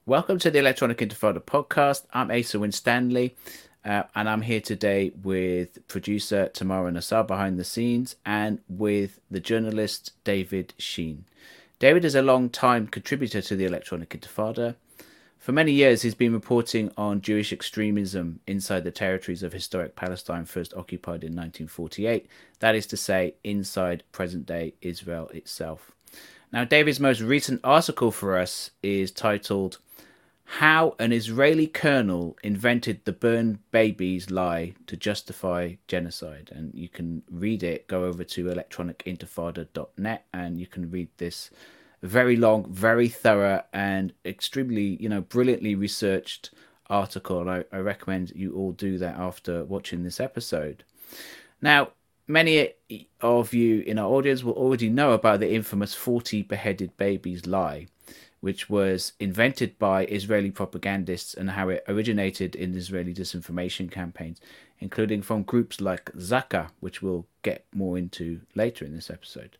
Welcome to the Electronic Intifada podcast. I'm Asa Winstanley, and I'm here today with producer Tamara Nassar behind the scenes and with the journalist David Sheen. David is a long-time contributor to the Electronic Intifada. For many years, he's been reporting on Jewish extremism inside the territories of historic Palestine, first occupied in 1948, that is to say, inside present-day Israel itself. Now, David's most recent article for us is titled How an Israeli Colonel Invented the Burn Babies Lie to Justify Genocide. And you can read it, go over to electronicintifada.net, and you can read this very long, very thorough, and extremely, brilliantly researched article. And I recommend you all do that after watching this episode. Now, many of you in our audience will already know about the infamous 40 beheaded babies lie, which was invented by Israeli propagandists and how it originated in Israeli disinformation campaigns, including from groups like Zaka, which we'll get more into later in this episode.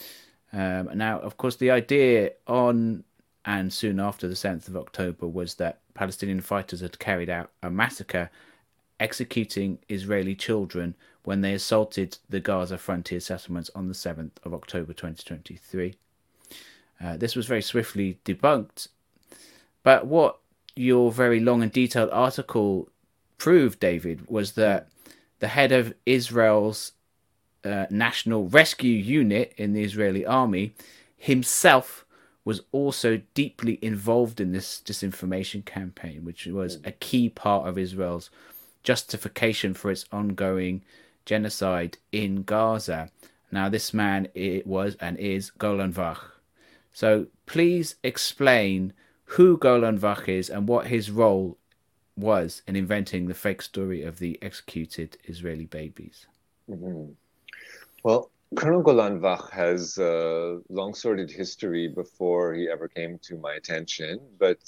Now, of course, the idea on and soon after the 7th of October was that Palestinian fighters had carried out a massacre executing Israeli children when they assaulted the Gaza frontier settlements on the 7th of October 2023. This was very swiftly debunked, but what your very long and detailed article proved, David, was that the head of Israel's National Rescue Unit in the Israeli army himself was also deeply involved in this disinformation campaign, which was a key part of Israel's justification for its ongoing genocide in Gaza. Now, this man it was and is Golan Vach. So please explain who Golan Vach is and what his role was in inventing the fake story of the executed Israeli babies. Mm-hmm. Well, Colonel Golan Vach has a long sordid history before he ever came to my attention. But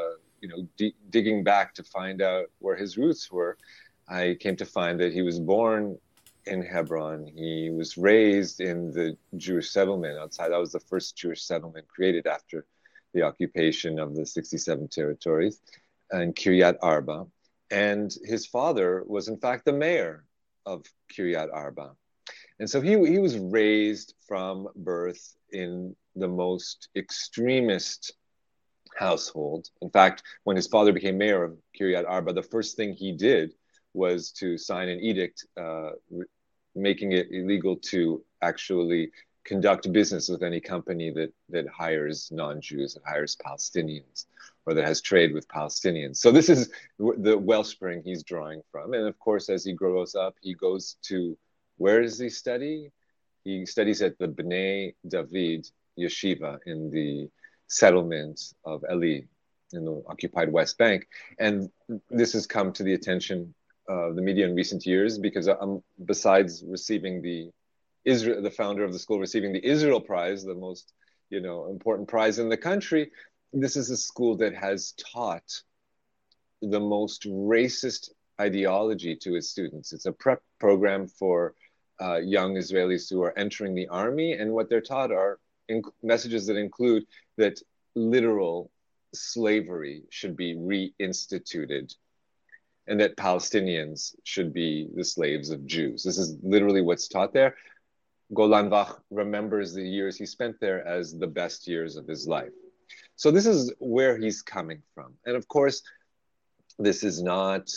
digging back to find out where his roots were, I came to find that he was born in Hebron. He was raised in the Jewish settlement outside. That was the first Jewish settlement created after the occupation of the 67 territories in Kiryat Arba. And his father was, in fact, the mayor of Kiryat Arba. And so he was raised from birth in the most extremist household. In fact, when his father became mayor of Kiryat Arba, the first thing he did was to sign an edict making it illegal to actually conduct business with any company that hires non-Jews, that hires Palestinians, or that has trade with Palestinians. So this is the wellspring he's drawing from. And of course, as he grows up, he goes to, where does he study? He studies at the Bnei David Yeshiva in the settlement of Eli in the occupied West Bank. And this has come to the attention the media in recent years because besides receiving the founder of the school receiving the Israel Prize, the most important prize in the country, this is a school that has taught the most racist ideology to its students. It's a prep program for young Israelis who are entering the army, and what they're taught are messages that include that literal slavery should be reinstituted and that Palestinians should be the slaves of Jews. This is literally what's taught there. Golan Vach remembers the years he spent there as the best years of his life. So this is where he's coming from. And of course, this is not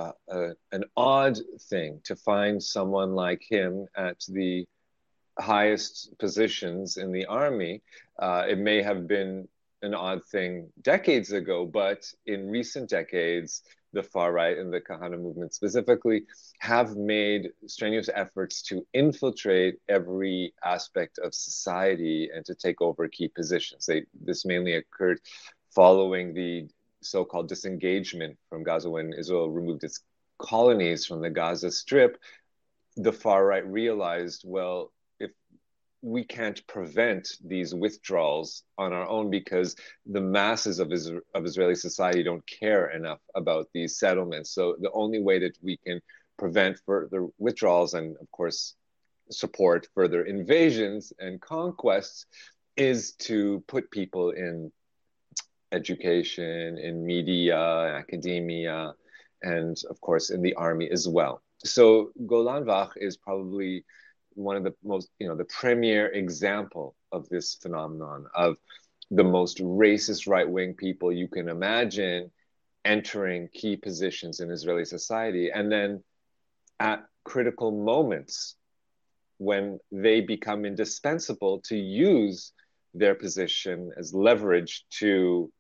an odd thing to find someone like him at the highest positions in the army. It may have been an odd thing decades ago, but in recent decades, the far right and the Kahana movement specifically have made strenuous efforts to infiltrate every aspect of society and to take over key positions. This mainly occurred following the so-called disengagement from Gaza when Israel removed its colonies from the Gaza Strip. The far right realized, well, if we can't prevent these withdrawals on our own because the masses of Israeli society don't care enough about these settlements. So the only way that we can prevent further withdrawals and, of course, support further invasions and conquests is to put people in education, in media, academia, and of course in the army as well. So Golan Vach is probably one of the most, the premier example of this phenomenon of the most racist right-wing people you can imagine entering key positions in Israeli society. And then at critical moments when they become indispensable, to use their position as leverage to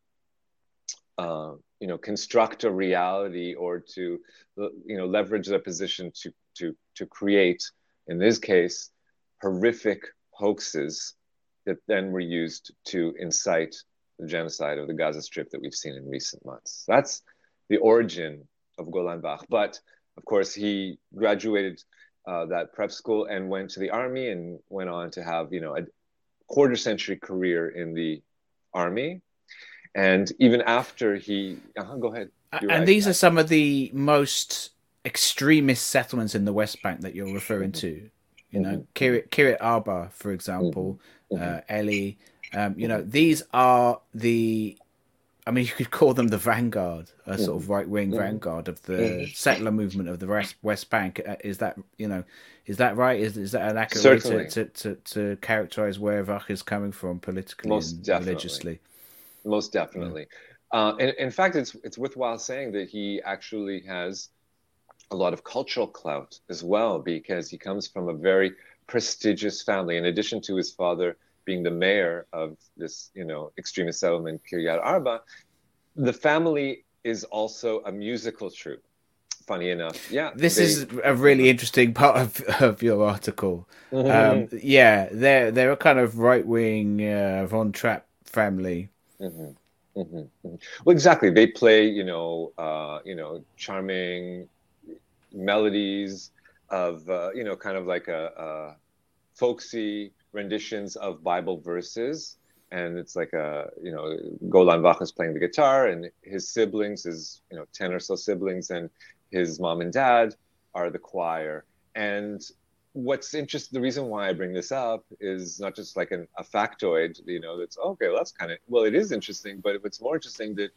construct a reality, or to leverage their position to create, in this case, horrific hoaxes that then were used to incite the genocide of the Gaza Strip that we've seen in recent months. That's the origin of Golan Vach. But of course, he graduated that prep school and went to the army, and went on to have a quarter century career in the army. And even after he, go ahead. And right. These are some of the most extremist settlements in the West Bank that you're referring to. Kiryat Arba, for example, Eli. These are the. I mean, you could call them the vanguard, a sort of right-wing vanguard of the settler movement of the West Bank. Is that right? Is that an accurate way to characterize where Vach is coming from politically and religiously? Most definitely. In fact, it's worthwhile saying that he actually has a lot of cultural clout as well, because he comes from a very prestigious family. In addition to his father being the mayor of this, extremist settlement, Kiryat Arba, the family is also a musical troupe. Funny enough, yeah. This is a really interesting part of your article. They're a kind of right wing Von Trapp family. Well, exactly. They play, charming melodies of, kind of like a folksy renditions of Bible verses. And it's like Golan Vach is playing the guitar, and his siblings, his 10 or so siblings, and his mom and dad are the choir. And what's interesting, the reason why I bring this up is not just like a factoid, that's okay, well, that's kind of, well, it is interesting, but it's more interesting that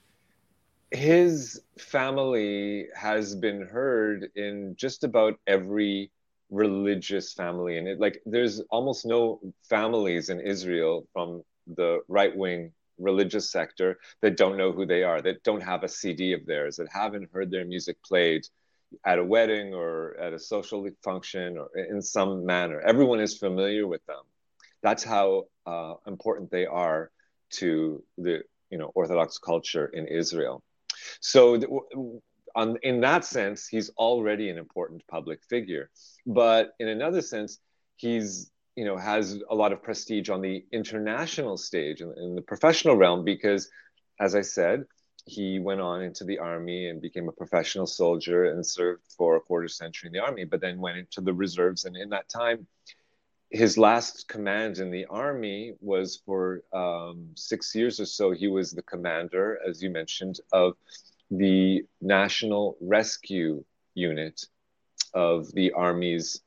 his family has been heard in just about every religious family. And there's almost no families in Israel from the right-wing religious sector that don't know who they are, that don't have a CD of theirs, that haven't heard their music played at a wedding or at a social function or in some manner. Everyone is familiar with them. That's how important they are to the Orthodox culture in Israel. So in that sense, he's already an important public figure. But in another sense, he's has a lot of prestige on the international stage, in the professional realm, because, as I said, he went on into the army and became a professional soldier and served for a quarter century in the army, but then went into the reserves. And in that time, his last command in the army was for 6 years or so. He was the commander, as you mentioned, of the National Rescue Unit of the Army's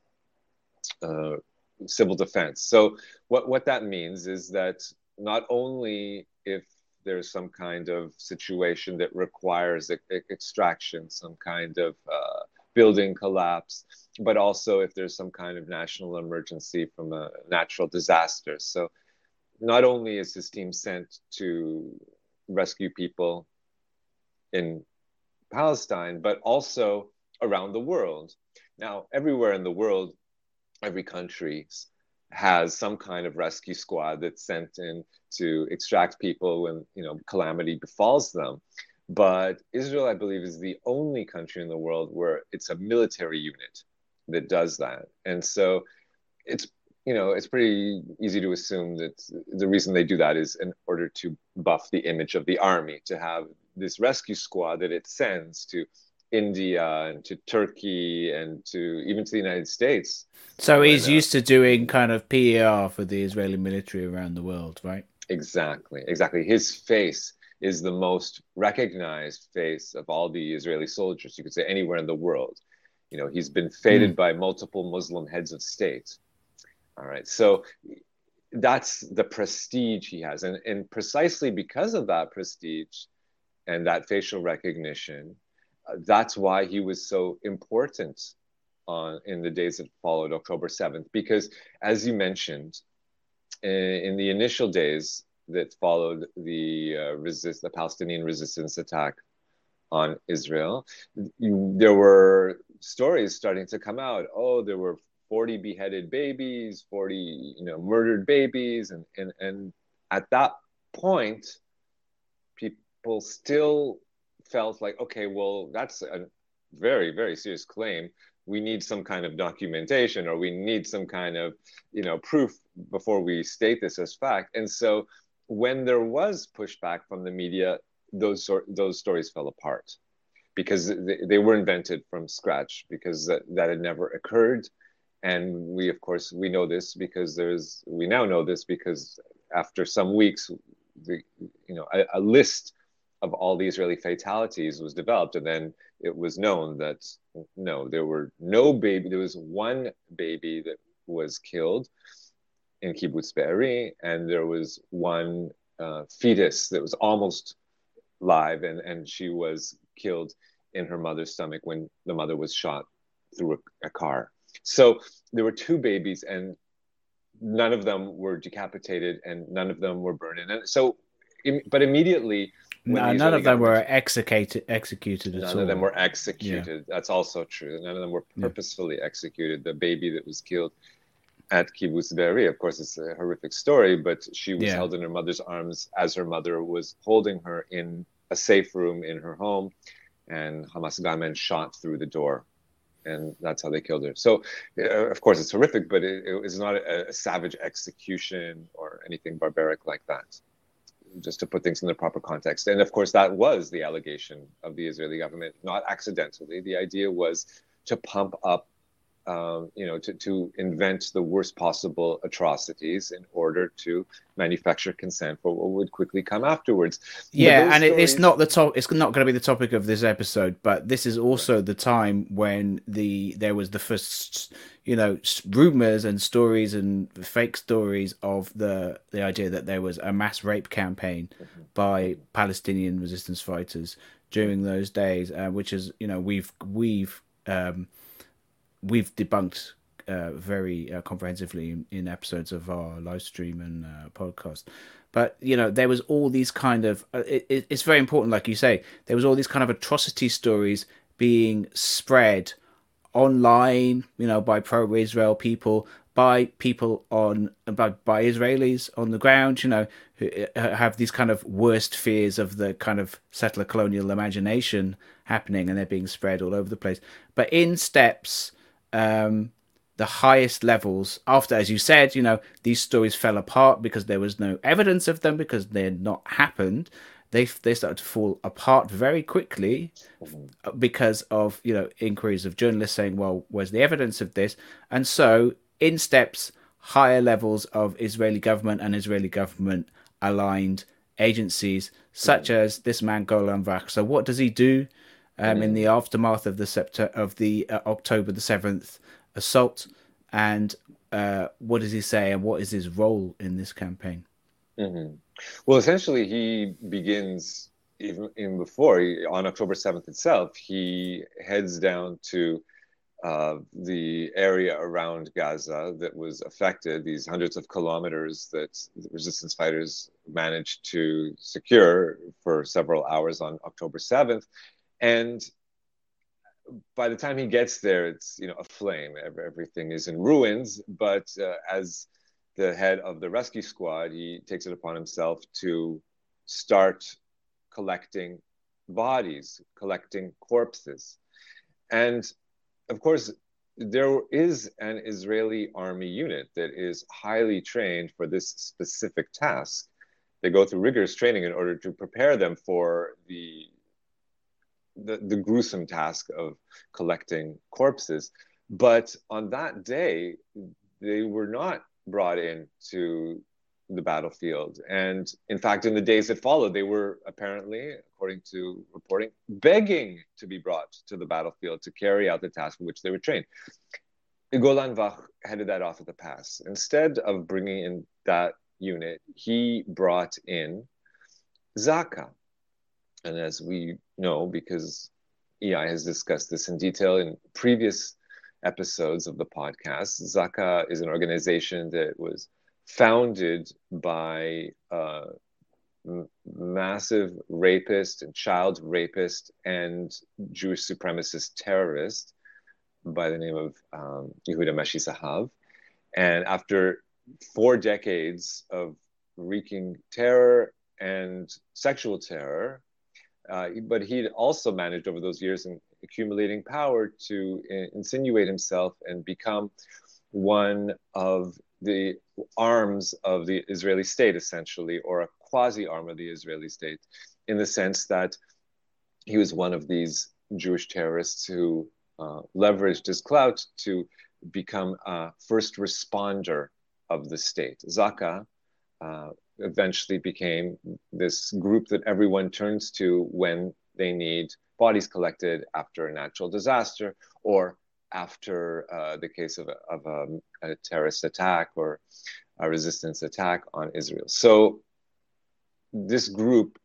civil defense. So what that means is that not only if there's some kind of situation that requires extraction, some kind of building collapse, but also if there's some kind of national emergency from a natural disaster. So not only is his team sent to rescue people in Palestine, but also around the world. Now, everywhere in the world, every country has some kind of rescue squad that's sent in to extract people when calamity befalls them. But Israel, I believe, is the only country in the world where it's a military unit that does that. And so it's pretty easy to assume that the reason they do that is in order to buff the image of the army, to have this rescue squad that it sends to India and to Turkey and even to the United States. So he's used to doing kind of PR for the Israeli military around the world, right? Exactly. His face is the most recognized face of all the Israeli soldiers, you could say, anywhere in the world. He's been feted by multiple Muslim heads of state. All right. So that's the prestige he has. And precisely because of that prestige and that facial recognition, that's why he was so important in the days that followed October 7th. Because, as you mentioned, in the initial days that followed the Palestinian resistance attack on Israel, there were stories starting to come out. Oh, there were 40 beheaded babies, 40 murdered babies, and at that point, people still felt like, okay, well, that's a very, very serious claim. We need some kind of documentation, or we need some kind of proof before we state this as fact. And so when there was pushback from the media, those stories fell apart because they were invented from scratch, because that had never occurred. And we, of course, we know this because we now know this because after some weeks, a list of all the Israeli fatalities was developed, and then it was known that no, there were no baby. There was one baby that was killed in Kibbutz Be'eri, and there was one fetus that was almost live, and she was killed in her mother's stomach when the mother was shot through a car. So there were two babies, and none of them were decapitated, and none of them were burned. And so, but immediately, no, none of them were executed at all. None of them were executed. Yeah. That's also true. None of them were purposefully executed. The baby that was killed at Kibbutz Be'eri, of course, it's a horrific story, but she was held in her mother's arms as her mother was holding her in a safe room in her home, and Hamas gunmen shot through the door, and that's how they killed her. So, of course, it's horrific, but it was not a savage execution or anything barbaric like that. Just to put things in the proper context. And of course, that was the allegation of the Israeli government, not accidentally. The idea was to pump up, to invent the worst possible atrocities in order to manufacture consent for what would quickly come afterwards. Yeah, and it's not the top. It's not going to be the topic of this episode, but this is also the time when there was the first, rumors and stories and fake stories of the idea that there was a mass rape campaign by Palestinian resistance fighters during those days, which is we've debunked very comprehensively in episodes of our live stream and podcast. But there was all these kind of it's very important, like you say, there was all these kind of atrocity stories being spread online, by pro-Israel people, by people by Israelis on the ground, who have these kind of worst fears of the kind of settler colonial imagination happening, and they're being spread all over the place. But in steps, the highest levels, after, as you said, these stories fell apart because there was no evidence of them, because they had not happened. They started to fall apart very quickly because of inquiries of journalists saying, well, where's the evidence of this? And so in steps higher levels of Israeli government and Israeli government aligned agencies, such as this man Golan Vach. So what does he do in the aftermath of the October the 7th assault, and what does he say, and what is his role in this campaign? Well, essentially, he begins even before, on October 7th itself, he heads down to the area around Gaza that was affected, these hundreds of kilometers that the resistance fighters managed to secure for several hours on October 7th. And by the time he gets there, it's aflame. Everything is in ruins. But as the head of the rescue squad, he takes it upon himself to start collecting bodies, collecting corpses. And of course, there is an Israeli army unit that is highly trained for this specific task. They go through rigorous training in order to prepare them for the gruesome task of collecting corpses. But on that day, they were not brought in to the battlefield. And in fact, in the days that followed, they were apparently, according to reporting, begging to be brought to the battlefield to carry out the task for which they were trained. Golan Vach headed that off at the pass. Instead of bringing in that unit, he brought in Zaka. And as we know, because EI has discussed this in detail in previous episodes of the podcast, Zaka is an organization that was founded by massive rapist and child rapist and Jewish supremacist terrorist by the name of Yehuda Meshi Sahav. And after 4 decades of wreaking terror and sexual terror, but he'd also managed over those years in accumulating power to insinuate himself and become one of the arms of the Israeli state, essentially, or a quasi-arm of the Israeli state, in the sense that he was one of these Jewish terrorists who leveraged his clout to become a first responder of the state. Zaka eventually became this group that everyone turns to when they need bodies collected after a natural disaster or after the case of a terrorist attack or a resistance attack on Israel. So this group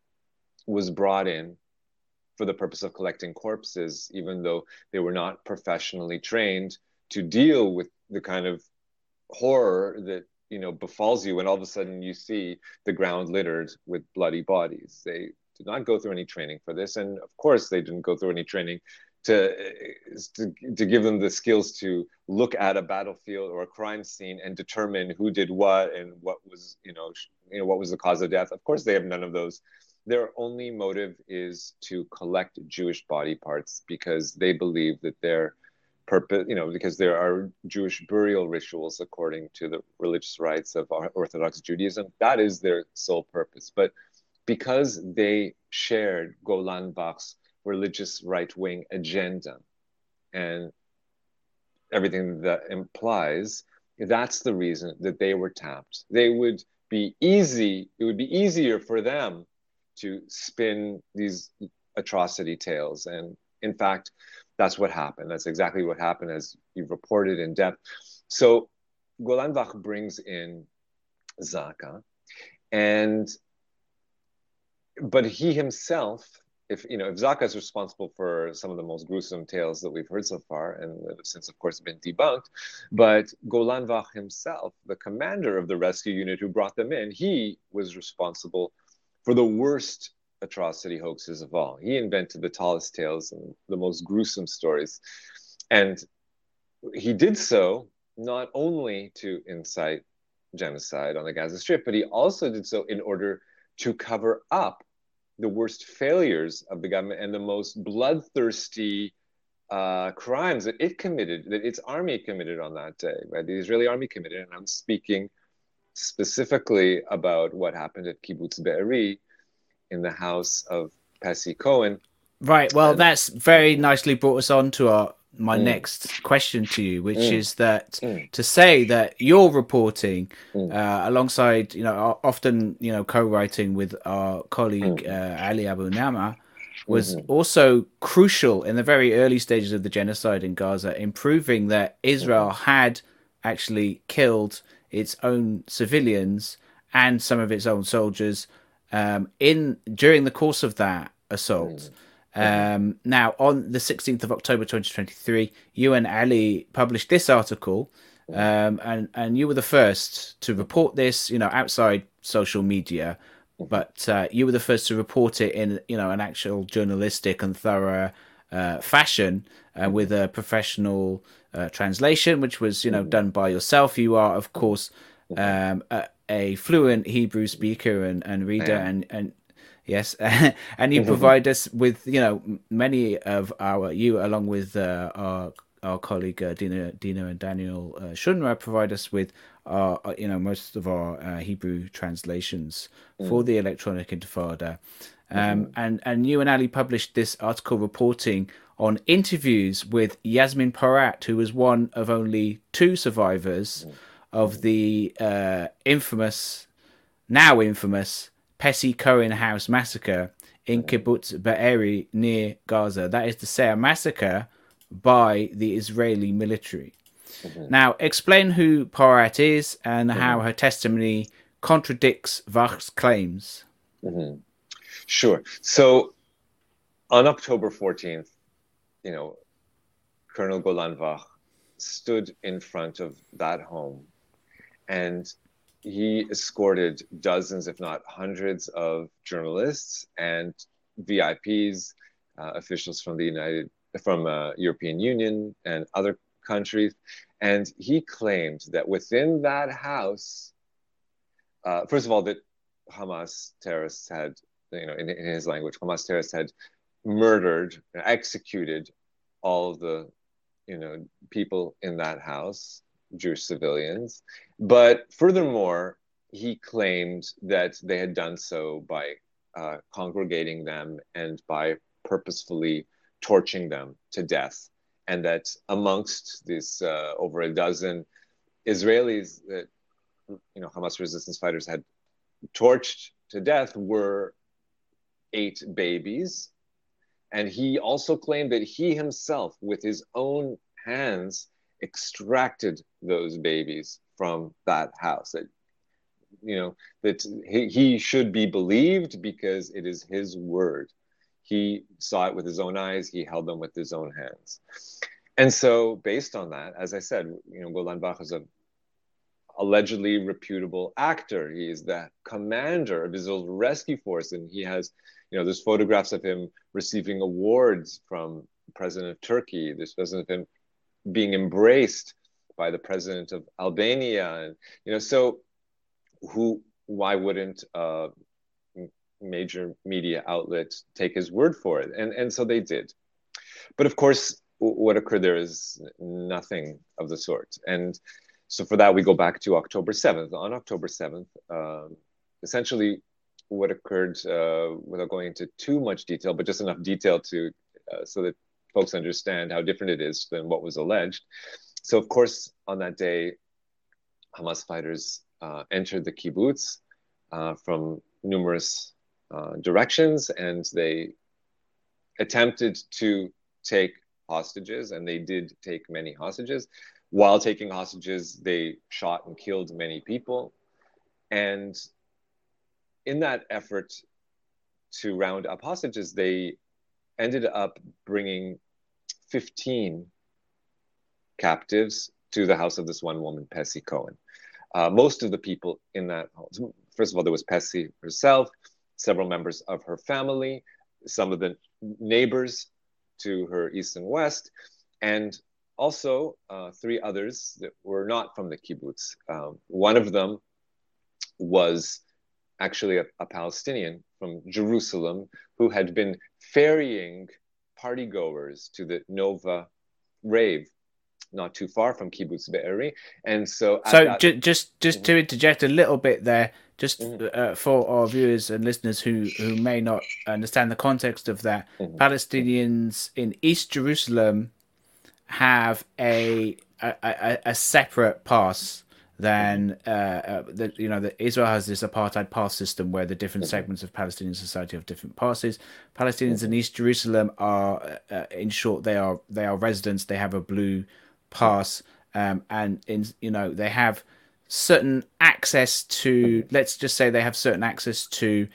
was brought in for the purpose of collecting corpses, even though they were not professionally trained to deal with the kind of horror that befalls you when all of a sudden you see the ground littered with bloody bodies. They did not go through any training for this, and of course they didn't go through any training to give them the skills to look at a battlefield or a crime scene and determine who did what and what was what was the cause of death. Of course they have none of those. Their only motive is to collect Jewish body parts because they believe that their purpose, because there are Jewish burial rituals according to the religious rites of Orthodox Judaism. That is their sole purpose. But because they shared Golan Bach's religious right-wing agenda and everything that implies, that's the reason that they were tapped. It would be easier for them to spin these atrocity tales. And in fact, that's what happened. That's exactly what happened, as you've reported in depth. So Golan Bach brings in Zaka, but he himself, if Zaka is responsible for some of the most gruesome tales that we've heard so far, and that have since, of course, been debunked, but Golan Bach himself, the commander of the rescue unit who brought them in, he was responsible for the worst atrocity hoaxes of all. He invented the tallest tales and the most gruesome stories. And he did so not only to incite genocide on the Gaza Strip, but he also did so in order to cover up the worst failures of the government and the most bloodthirsty crimes that it committed, that its army committed on that day, right? The Israeli army committed. And I'm speaking specifically about what happened at Kibbutz Be'eri in the house of Pessi Cohen. Right. Well, that's very nicely brought us on to my next question to you, which is that to say that you're reporting alongside, often, co-writing with our colleague Ali Abu Nama was also crucial in the very early stages of the genocide in Gaza, in proving that Israel had actually killed its own civilians and some of its own soldiers during the course of that assault. Now, on the 16th of October 2023, you and Ali published this article, and you were the first to report this, outside social media, but you were the first to report it in, an actual journalistic and thorough fashion, with a professional translation, which was, done by yourself. You are, of course, a fluent Hebrew speaker and reader, and yes, and you provide us with many of you along with our colleague Dina and Daniel Shunra provide us with most of our Hebrew translations for the Electronic Intifada, and you and Ali published this article reporting on interviews with Yasmin Porat, who was one of only 2 survivors of the now infamous Pessi Cohen House massacre in Kibbutz Be'eri near Gaza. That is to say, a massacre by the Israeli military. Mhm. Now, explain who Porat is and how her testimony contradicts Vach's claims. Mhm. Sure. So on October 14th, Colonel Golan Vach stood in front of that home, and he escorted dozens, if not hundreds, of journalists and VIPs, officials from European Union and other countries, and he claimed that within that house, first of all, that Hamas terrorists had, in his language, Hamas terrorists had murdered, executed all of the, people in that house, Jewish civilians. But furthermore, he claimed that they had done so by congregating them and by purposefully torching them to death. And that amongst these over a dozen Israelis that Hamas resistance fighters had torched to death were 8 babies. And he also claimed that he himself, with his own hands, extracted those babies from that house. That he should be believed because it is his word. He saw it with his own eyes. He held them with his own hands. And so, based on that, as I said, Golan Vach is a allegedly reputable actor. He is the commander of Israel's rescue force, and he has, there's photographs of him receiving awards from the president of Turkey. There's photographs of him being embraced by the president of Albania, and so why wouldn't a major media outlet take his word for it? And so they did. But of course, what occurred there is nothing of the sort. And so for that, we go back to October 7th. On October 7th, essentially what occurred, without going into too much detail, but just enough detail to so that folks understand how different it is than what was alleged. So of course, on that day, Hamas fighters entered the kibbutz from numerous directions, and they attempted to take hostages, and they did take many hostages. While taking hostages, they shot and killed many people. And in that effort to round up hostages, they ended up bringing 15 captives to the house of this one woman, Pessi Cohen. Most of the people in that home, first of all, there was Pessi herself, several members of her family, some of the neighbors to her east and west, and also 3 others that were not from the kibbutz. One of them was actually a Palestinian from Jerusalem who had been ferrying partygoers to the Nova rave not too far from Kibbutz Be'eri. And so just to interject a little bit there, just for our viewers and listeners who may not understand the context of that, Palestinians in East Jerusalem have a separate pass than that Israel has this apartheid pass system where the different segments of Palestinian society have different passes. Palestinians in East Jerusalem are, in short, they are residents. They have a blue pass, and they have certain access to. Let's just say they have certain access to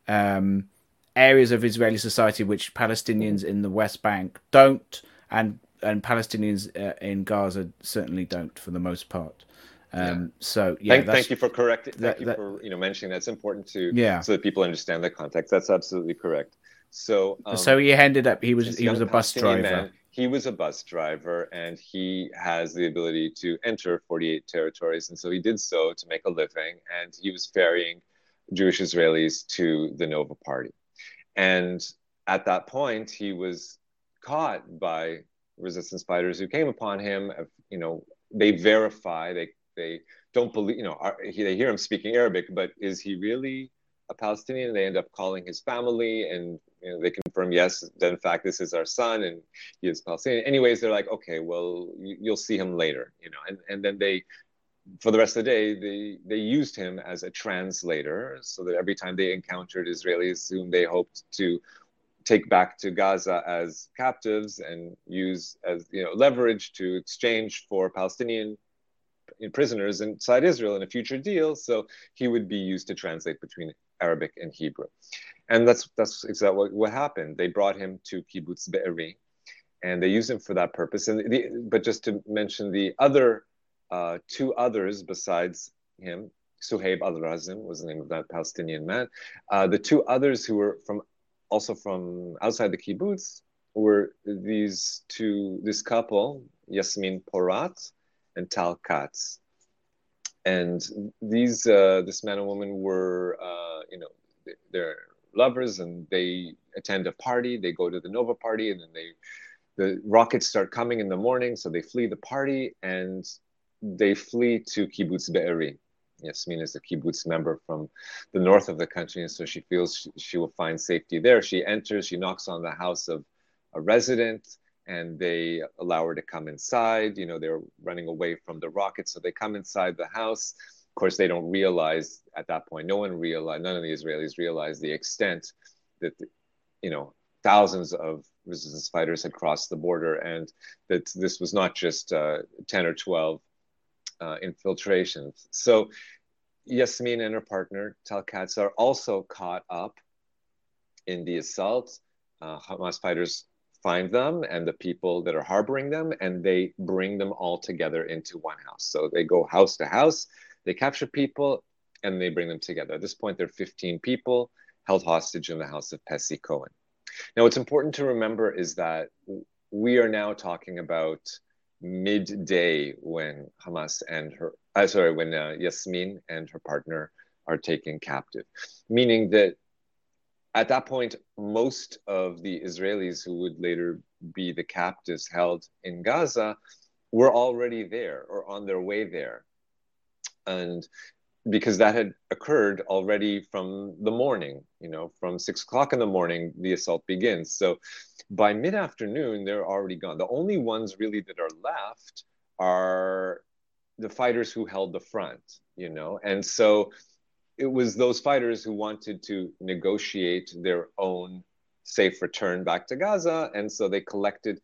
areas of Israeli society which Palestinians in the West Bank don't, and Palestinians in Gaza certainly don't for the most part. So yeah, thank you for correcting. Thank you for mentioning that's important to so that people understand the context. That's absolutely correct. So he ended up he was a bus driver. Man, he was a bus driver, and he has the ability to enter 48 territories, and so he did so to make a living. And he was ferrying Jewish Israelis to the Nova Party, and at that point, he was caught by resistance fighters who came upon him. They verify they don't believe, they hear him speaking Arabic, but is he really a Palestinian? They end up calling his family, and they confirm, yes, that in fact this is our son and he is Palestinian. Anyways, they're like, okay, well, you'll see him later, and then they, for the rest of the day, they used him as a translator, so that every time they encountered Israelis whom they hoped to take back to Gaza as captives and use as leverage to exchange for Palestinian prisoners inside Israel in a future deal. So he would be used to translate between Arabic and Hebrew, and that's exactly what happened. They brought him to Kibbutz Be'eri, and they used him for that purpose. But just to mention the other two others besides him, Suhaib al-Razim was the name of that Palestinian man. The two others who were also from outside the kibbutz were this couple, Yasmin Porat and Tal Katz. And this man and woman were, they're lovers, and they attend a party. They go to the Nova party, and then the rockets start coming in the morning, so they flee the party, and they flee to Kibbutz Be'eri. Yasmin is a kibbutz member from the north of the country, and so she feels she will find safety there. She enters, she knocks on the house of a resident, and they allow her to come inside. They're running away from the rockets, so they come inside the house. Of course, they don't realize at that point, none of the Israelis realized the extent that, thousands of resistance fighters had crossed the border, and that this was not just 10 or 12 infiltrations. So Yasmin and her partner, Tal Katz, are also caught up in the assault. Hamas fighters find them and the people that are harboring them, and they bring them all together into one house. So they go house to house, they capture people, and they bring them together. At this point, there are 15 people held hostage in the house of Pessi Cohen. Now, what's important to remember is that we are now talking about midday when Yasmin and her partner are taken captive, meaning that at that point, most of the Israelis who would later be the captives held in Gaza were already there or on their way there. And because that had occurred already from the morning, from 6 o'clock in the morning, the assault begins. So by mid-afternoon, they're already gone. The only ones really that are left are the fighters who held the front, and so it was those fighters who wanted to negotiate their own safe return back to Gaza. And so they collected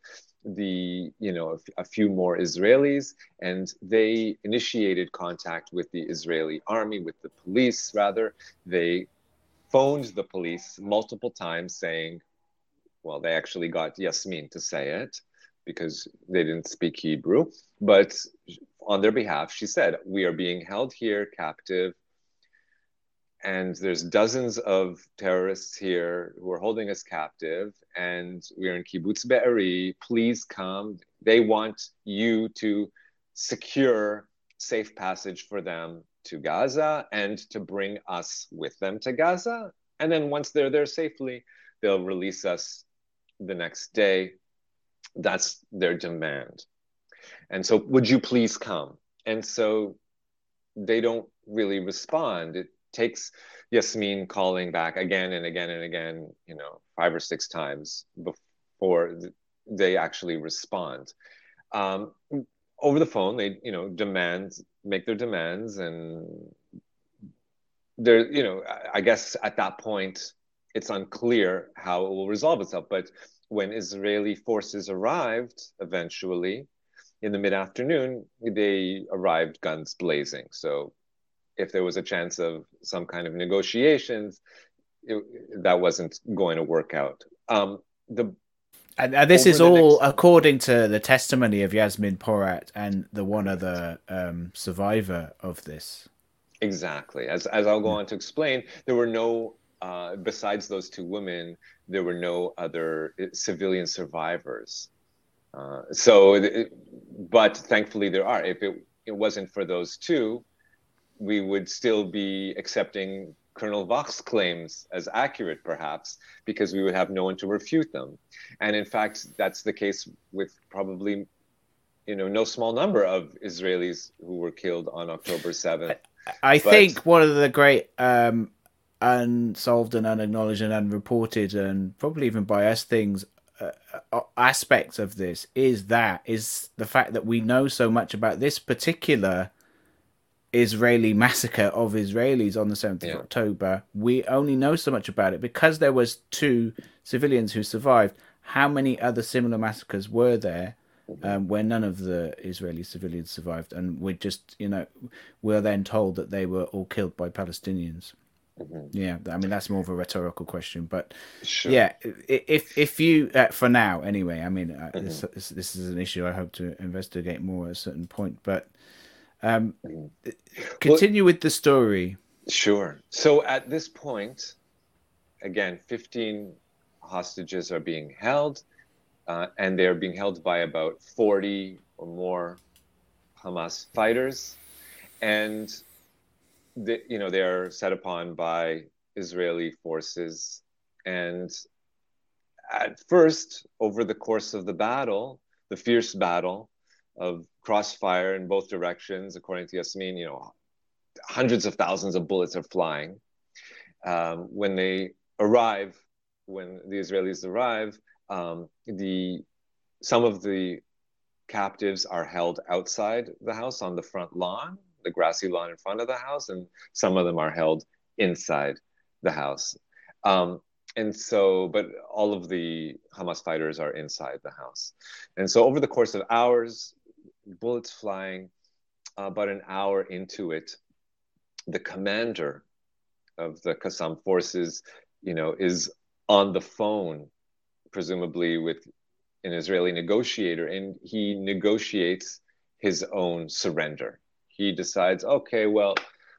a few more Israelis, and they initiated contact with the Israeli army, with the police rather. They phoned the police multiple times saying, well, they actually got Yasmin to say it because they didn't speak Hebrew, but on their behalf, she said, we are being held here captive, and there's dozens of terrorists here who are holding us captive, and we're in Kibbutz Be'eri. Please come. They want you to secure safe passage for them to Gaza and to bring us with them to Gaza. And then once they're there safely, they'll release us the next day. That's their demand. And so, would you please come? And so they don't really respond. It takes Yasmin calling back again and again and again, 5 or 6 times before they actually respond. Over the phone, they, make their demands, and they're, I guess at that point, it's unclear how it will resolve itself. But when Israeli forces arrived, eventually, in the mid-afternoon, they arrived guns blazing. So if there was a chance of some kind of negotiations, that wasn't going to work out. And this is all according to the testimony of Yasmin Porat and the one other survivor of this. Exactly. As I'll go on to explain, there were no, besides those 2 women, there were no other civilian survivors. But thankfully there are. If it wasn't for those 2, we would still be accepting Colonel Vach's claims as accurate, perhaps, because we would have no one to refute them. And in fact, that's the case with probably, no small number of Israelis who were killed on October 7th. I think one of the great unsolved and unacknowledged and unreported, and probably even by us, aspects of this is the fact that we know so much about this particular Israeli massacre of Israelis on the 7th of October. We only know so much about it because there was 2 civilians who survived. How many other similar massacres were there Hmm. where none of the Israeli civilians survived, and we're then told that they were all killed by Palestinians? Hmm. Yeah, I mean that's more of a rhetorical question, but Sure. yeah, if you for now anyway, I mean Hmm. this is an issue I hope to investigate more at a certain point, but Hmm. Well, continue with the story. sure. So at this point, again, 15 hostages are being held, and they're being held by about 40 or more Hamas fighters, and they're set upon by Israeli forces. And at first, over the course of the battle, the fierce battle of crossfire in both directions, according to Yasmin, hundreds of thousands of bullets are flying. When they arrive, when the Israelis arrive, the some of the captives are held outside the house on the front lawn, the grassy lawn in front of the house, and some of them are held inside the house. Um, and so, but all of the Hamas fighters are inside the house. And so, over the course of hours, bullets flying, about an hour into it, the commander of the Qassam forces, is on the phone, presumably with an Israeli negotiator, and he negotiates his own surrender. He decides, okay, well,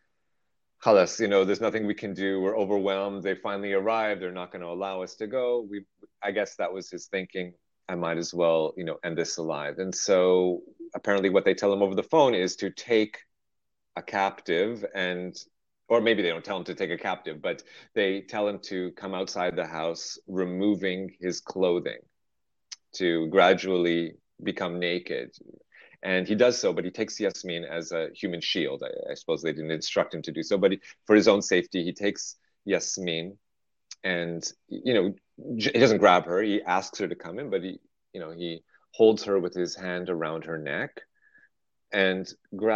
Khalas, there's nothing we can do. We're overwhelmed. They finally arrived. They're not going to allow us to go. I guess that was his thinking. I might as well, end this alive. And so apparently what they tell him over the phone is to take a captive or maybe they don't tell him to take a captive, but they tell him to come outside the house, removing his clothing to gradually become naked. And he does so, but he takes Yasmin as a human shield. I suppose they didn't instruct him to do so, but for his own safety, he takes Yasmin and, he doesn't grab her. He asks her to come in, but he holds her with his hand around her neck and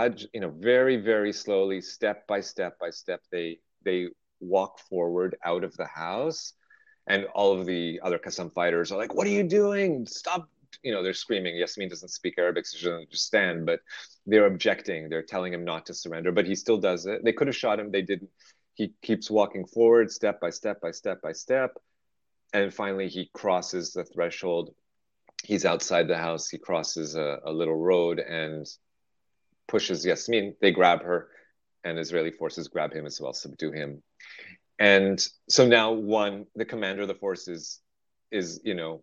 very, very slowly, step by step by step, they walk forward out of the house, and all of the other Qassam fighters are like, "What are you doing? Stop!" They're screaming. Yasmin doesn't speak Arabic, so she doesn't understand, but they're objecting. They're telling him not to surrender, but he still does it. They could have shot him. They didn't. He keeps walking forward, step by step by step by step, and finally he crosses the threshold. He's outside the house. He crosses a little road and pushes Yasmin. They grab her, and Israeli forces grab him as well, subdue him. And so now the commander of the forces is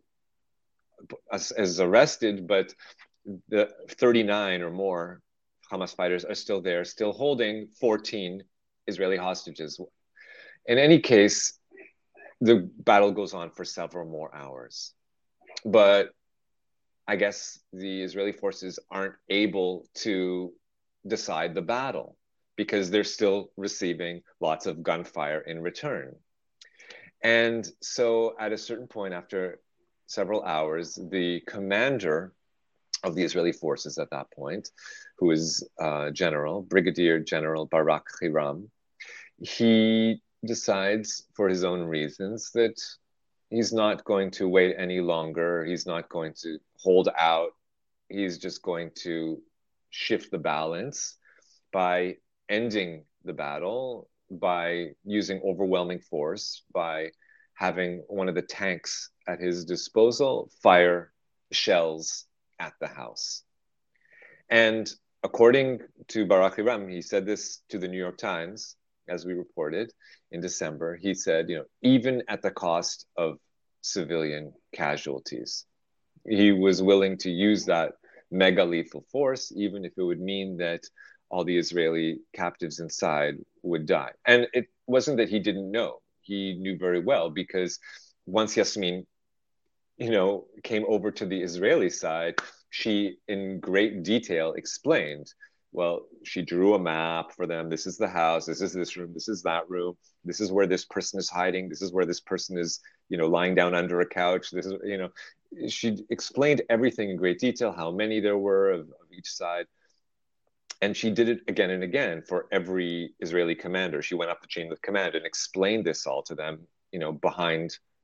is arrested, but the 39 or more Hamas fighters are still there, still holding 14 Israeli hostages. In any case, the battle goes on for several more hours. But I guess the Israeli forces aren't able to decide the battle because they're still receiving lots of gunfire in return. And so at a certain point, after several hours, the commander of the Israeli forces at that point, who is Brigadier General Barak Hiram, he decides for his own reasons that he's not going to wait any longer. He's not going to hold out. He's just going to shift the balance by ending the battle, by using overwhelming force, by having one of the tanks at his disposal fire shells at the house. And according to Barak Hiram, he said this to the New York Times, as we reported in December. He said, even at the cost of civilian casualties, he was willing to use that mega lethal force, even if it would mean that all the Israeli captives inside would die. And it wasn't that he didn't know. He knew very well, because once Yasmin, came over to the Israeli side, she in great detail explained, well, she drew a map for them. This is the house. This is this room. This is that room. This is where this person is hiding. This is where this person is, lying down under a couch. This is, she explained everything in great detail, how many there were of each side. And she did it again and again for every Israeli commander. She went up the chain of command and explained this all to them, behind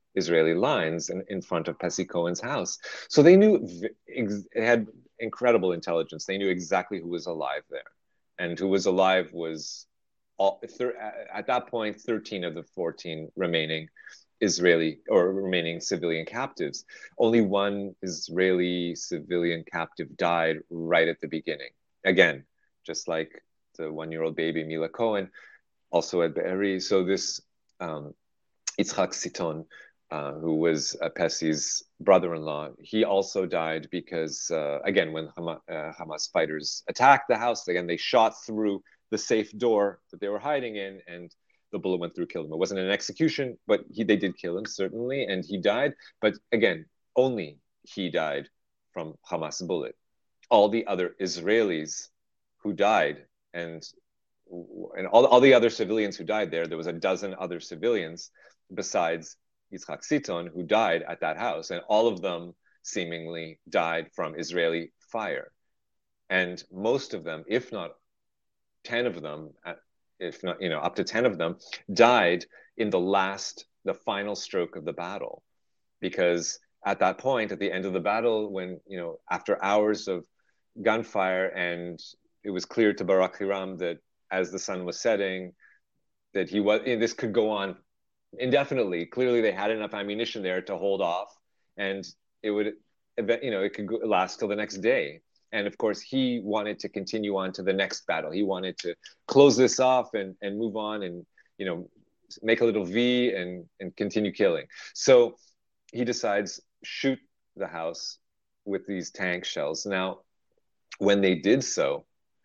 Israeli lines in front of Pessi Cohen's house. So they knew, they had incredible intelligence. They knew exactly who was alive there. And who was alive was, at that point, 13 of the 14 remaining Israeli or remaining civilian captives. Only one Israeli civilian captive died right at the beginning. Again, just like the 1-year-old baby Mila Cohen, also at Be'eri. So this Yitzhak Siton, who was Pessi's brother-in-law, he also died because, again, when Hamas fighters attacked the house, again, they shot through the safe door that they were hiding in, and the bullet went through, killed him. It wasn't an execution, but they did kill him, certainly, and he died. But again, only he died from Hamas bullet. All the other Israelis who died, and all the other civilians who died there was a dozen other civilians besides Yitzhak Siton who died at that house, and all of them seemingly died from Israeli fire. And most of them, if not 10 of them, if not, up to 10 of them, died in the final stroke of the battle. Because at that point, at the end of the battle, when, after hours of gunfire, and it was clear to Barak Hiram that as the sun was setting, that this could go on indefinitely. Clearly, they had enough ammunition there to hold off, and it could last till the next day. And of course, he wanted to continue on to the next battle. He wanted to close this off and move on, and make a little V and continue killing. So he decides shoot the house with these tank shells. Now, when they did so,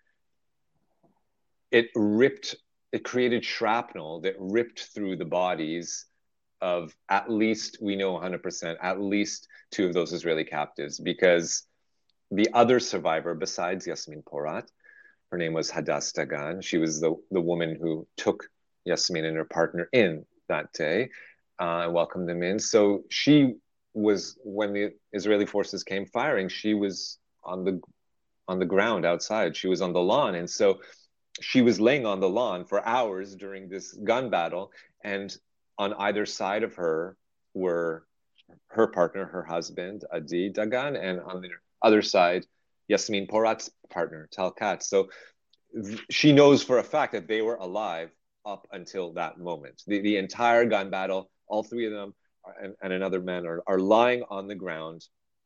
it created shrapnel that ripped through the bodies of, at least, we know 100%, at least 2 of those Israeli captives, because the other survivor besides Yasmin Porat, her name was Hadass Dagan. She was the woman who took Yasmin and her partner in that day and welcomed them in. So she was, when the Israeli forces came firing, she was on the ground outside. She was on the lawn. And so she was laying on the lawn for hours during this gun battle. And on either side of her were her partner, her husband, Adi Dagan, and on the other side, Yasmin Porat's partner, Tal Katz. So she knows for a fact that they were alive up until that moment. The entire gun battle, all 3 of them and another man are lying on the ground,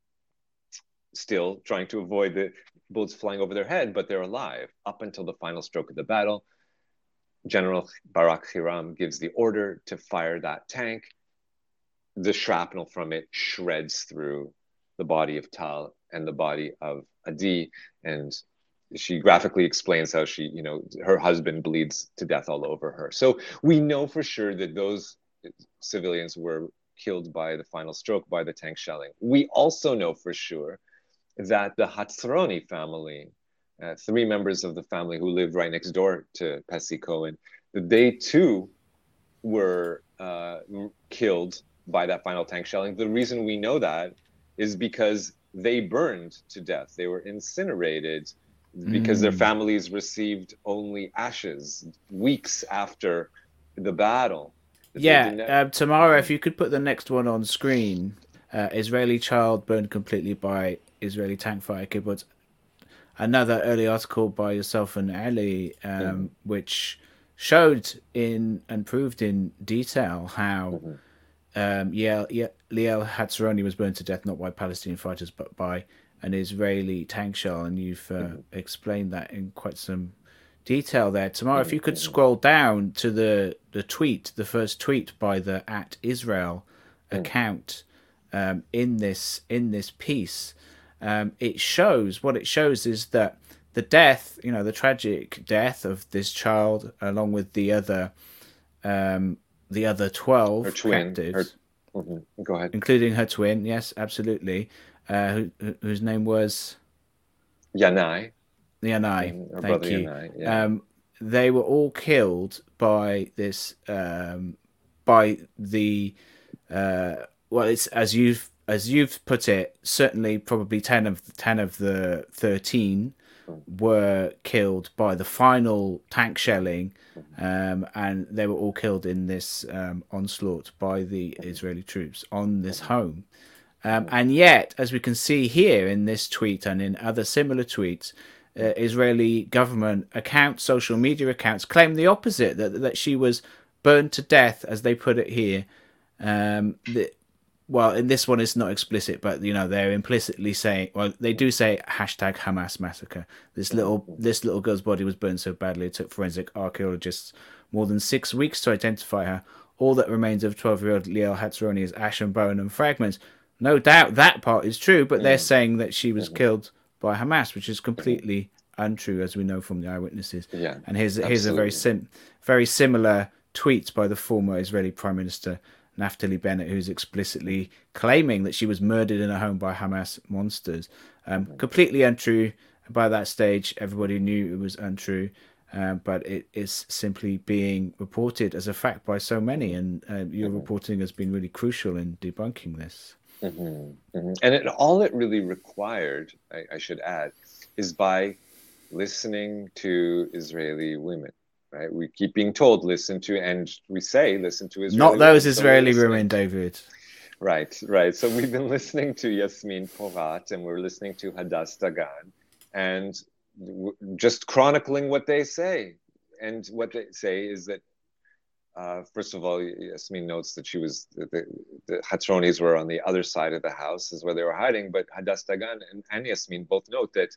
still trying to avoid the bullets flying over their head, but they're alive up until the final stroke of the battle. General Barak Hiram gives the order to fire that tank. The shrapnel from it shreds through the body of Tal and the body of Adi, and she graphically explains how her husband bleeds to death all over her. So we know for sure that those civilians were killed by the final stroke, by the tank shelling. We also know for sure that the Hatzroni family, 3 members of the family who lived right next door to Pessi Cohen, they too were killed by that final tank shelling. The reason we know that is because they burned to death. They were incinerated because their families received only ashes weeks after the battle. Tamara, if you could put the next one on screen. Israeli child burned completely by Israeli tank fire kibbutz. Another early article by yourself and Ali, which showed and proved in detail how Liel Hatzroni was burned to death not by Palestinian fighters but by an Israeli tank shell, and you've explained that in quite some detail there. Tamara, if you could scroll down to the tweet, the first tweet by the @Israel account in this piece, it shows is that the death, the tragic death of this child, along with the other 12 captives, go ahead, including her twin, yes, absolutely, whose name was Yanai. Thank you. Yanai, yeah. They were all killed by this, by the it's as you've put it, certainly probably 10 of the 13 were killed by the final tank shelling, and they were all killed in this onslaught by the Israeli troops on this home. And yet, as we can see here in this tweet and in other similar tweets, Israeli government accounts, social media accounts, claim the opposite, that she was burned to death, as they put it here. Well, in this one, it's not explicit, but they're implicitly saying, well, they do say hashtag Hamas massacre. This little girl's body was burned so badly it took forensic archaeologists more than 6 weeks to identify her. All that remains of 12-year-old Liel Hatzroni is ash and bone and fragments. No doubt that part is true, but they're saying that she was killed by Hamas, which is completely untrue, as we know from the eyewitnesses. Yeah, and here's a very similar tweet by the former Israeli Prime Minister Naftali Bennett, who's explicitly claiming that she was murdered in a home by Hamas monsters. Completely untrue. By that stage, everybody knew it was untrue, but it is simply being reported as a fact by so many, and your reporting has been really crucial in debunking this. And all it really required, I should add, is by listening to Israeli women. Right, we keep being told listen to, and we say listen to Israeli. Not those Israeli women, David. Right. So we've been listening to Yasmin Porat, and we're listening to Hadass Dagan, and just chronicling what they say. And what they say is that, first of all, Yasmin notes that the Hatzronis were on the other side of the house, is where they were hiding. But Hadass Dagan and Yasmin both note that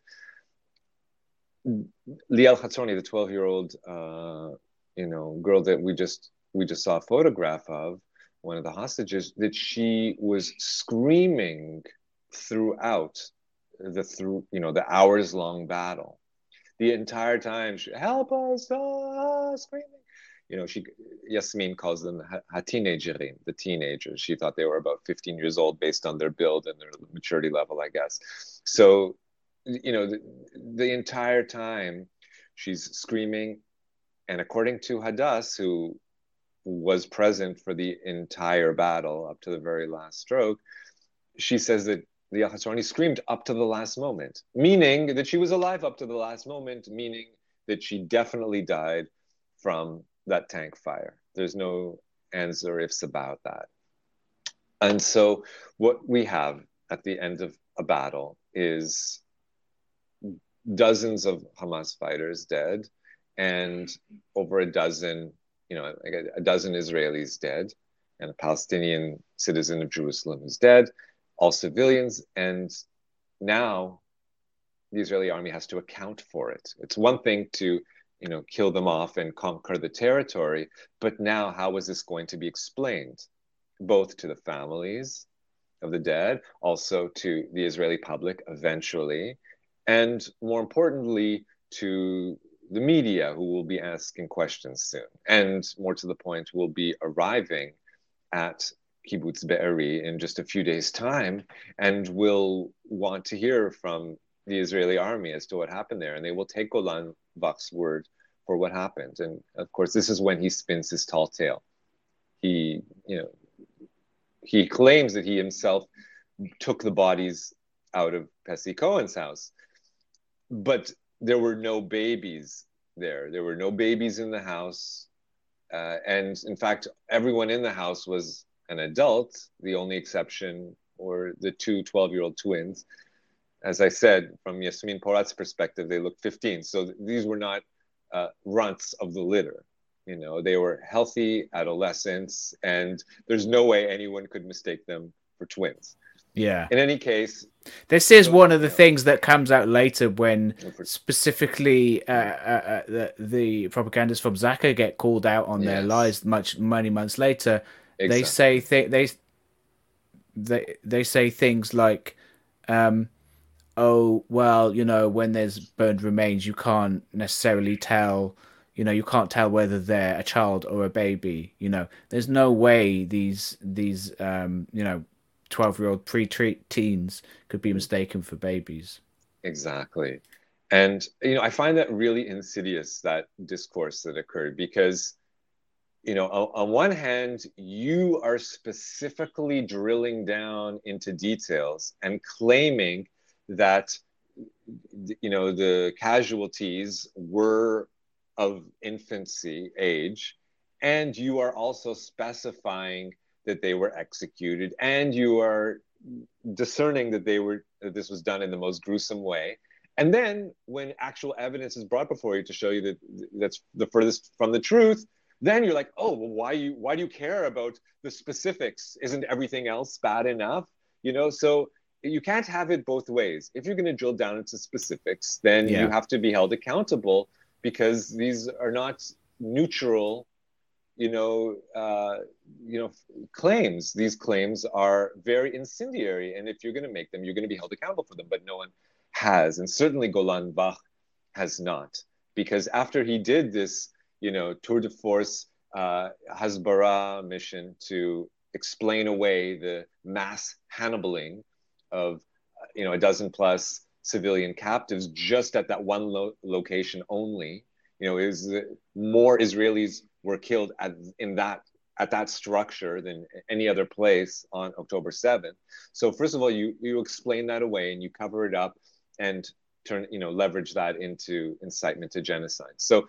Liel Hatzroni, the 12-year-old, girl that we just saw a photograph of, one of the hostages, that she was screaming throughout the hours-long battle. The entire time, she, help us, screaming. Yasmin calls them ha-teenagerim, the teenagers. She thought they were about 15 years old based on their build and their maturity level, I guess. So, the entire time she's screaming. And according to Hadass, who was present for the entire battle up to the very last stroke, she says that Liel Hatzroni screamed up to the last moment, meaning that she was alive up to the last moment, meaning that she definitely died from that tank fire. There's no ands or ifs about that. And so what we have at the end of a battle is dozens of Hamas fighters dead, and over a dozen Israelis dead, and a Palestinian citizen of Jerusalem is dead, all civilians. And now the Israeli army has to account for it. It's one thing to, kill them off and conquer the territory, but now how is this going to be explained? Both to the families of the dead, also to the Israeli public eventually, and more importantly, to the media, who will be asking questions soon. And more to the point, will be arriving at Kibbutz Be'eri in just a few days' time, and will want to hear from the Israeli army as to what happened there. And they will take Golan Vach's word for what happened. And of course, this is when he spins his tall tale. He claims that he himself took the bodies out of Pessi Cohen's house. But there were no babies there. There were no babies in the house. And in fact, everyone in the house was an adult. The only exception were the two 12-year-old twins. As I said, from Yasmin Porat's perspective, they looked 15. So these were not runts of the litter. They were healthy adolescents, and there's no way anyone could mistake them for twins. Yeah. In any case, this is one of the things that comes out later when specifically the propagandists from Zaka get called out on their lies many months later. Exactly. They say things like, oh, well, when there's burned remains, you can't necessarily tell, you can't tell whether they're a child or a baby. There's no way these 12-year-old pre-teens could be mistaken for babies. Exactly. And, I find that really insidious, that discourse that occurred, because, on one hand, you are specifically drilling down into details and claiming that the casualties were of infancy age, and you are also specifying that they were executed, and you are discerning that this was done in the most gruesome way. And then when actual evidence is brought before you to show you that that's the furthest from the truth, then you're like, oh, well, why do you care about the specifics? Isn't everything else bad enough? So you can't have it both ways. If you're going to drill down into specifics, then you have to be held accountable, because these are not neutral claims. These claims are very incendiary, and if you're going to make them, you're going to be held accountable for them. But no one has, and certainly Golan Vach has not, because after he did this, tour de force Hasbara mission to explain away the mass Hannibaling of a dozen plus civilian captives just at that one location only. Is more Israelis were killed at that structure than any other place on October 7th. So first of all, you explain that away and you cover it up and leverage that into incitement to genocide. So,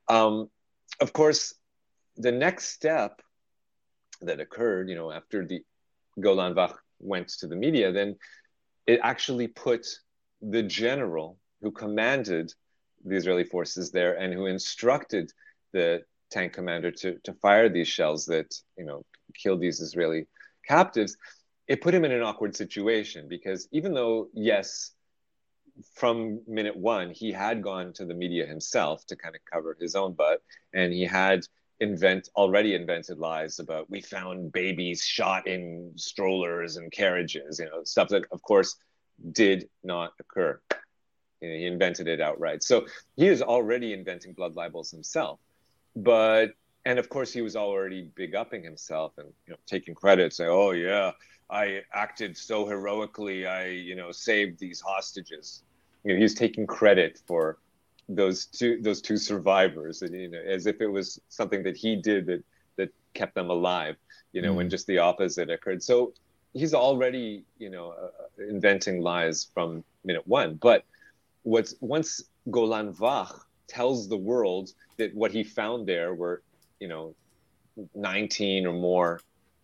of course, the next step that occurred, after the Golan Vach went to the media, then it actually put the general who commanded the Israeli forces there and who instructed the tank commander to fire these shells that killed these Israeli captives. It put him in an awkward situation, because even though, yes, from minute one he had gone to the media himself to kind of cover his own butt, and he had already invented lies about, we found babies shot in strollers and carriages, stuff that of course did not occur. He invented it outright. So he is already inventing blood libels himself. And of course he was already big upping himself and taking credit, saying, oh yeah, I acted so heroically, I saved these hostages. He's taking credit for those two survivors, and as if it was something that he did that kept them alive, when just the opposite occurred. So he's already inventing lies from minute one. But once Golan Vach tells the world that what he found there were 19 or more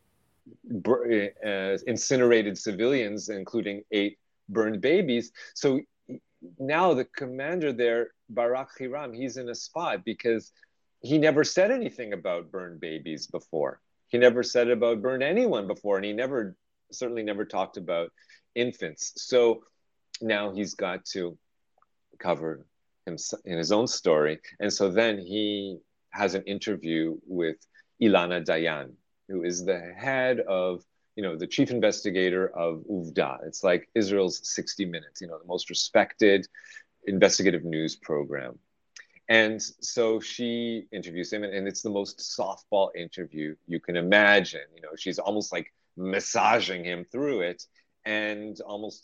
incinerated civilians, including 8 burned babies. So now the commander there, Barak Hiram, he's in a spot, because he never said anything about burned babies before. He never said about burned anyone before, and he certainly never talked about infants. So now he's got to cover him in his own story. And so then he has an interview with Ilana Dayan, who is the head of, the chief investigator of Uvda. It's like Israel's 60 Minutes, the most respected investigative news program. And so she interviews him, and it's the most softball interview you can imagine. She's almost like massaging him through it, and almost,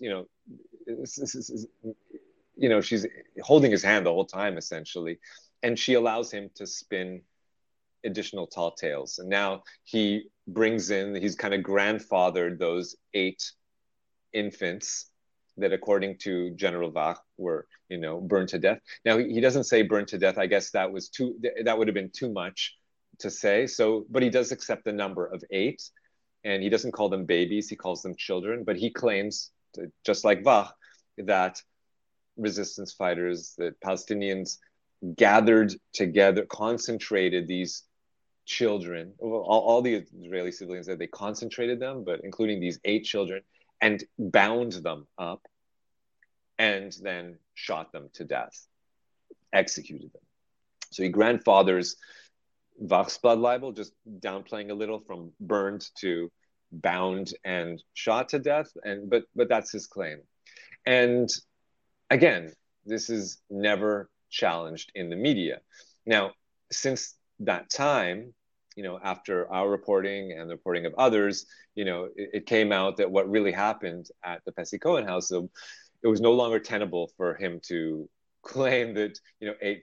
she's holding his hand the whole time, essentially. And she allows him to spin additional tall tales. And now he's kind of grandfathered those 8 infants that, according to General Vach, were, burned to death. Now, he doesn't say burned to death. I guess that would have been too much to say. So, but he does accept the number of 8, and he doesn't call them babies. He calls them children. But he claims, just like Vach, that resistance fighters, that Palestinians gathered together, concentrated these children, all the Israeli civilians there, they concentrated them, but including these 8 children, and bound them up, and then shot them to death, executed them. So he grandfathers Vach's blood libel, just downplaying a little from burned to bound and shot to death, but that's his claim. And again, this is never challenged in the media. Now, since that time, after our reporting and the reporting of others, it came out that what really happened at the Pesach Cohen house, so it was no longer tenable for him to claim that, 8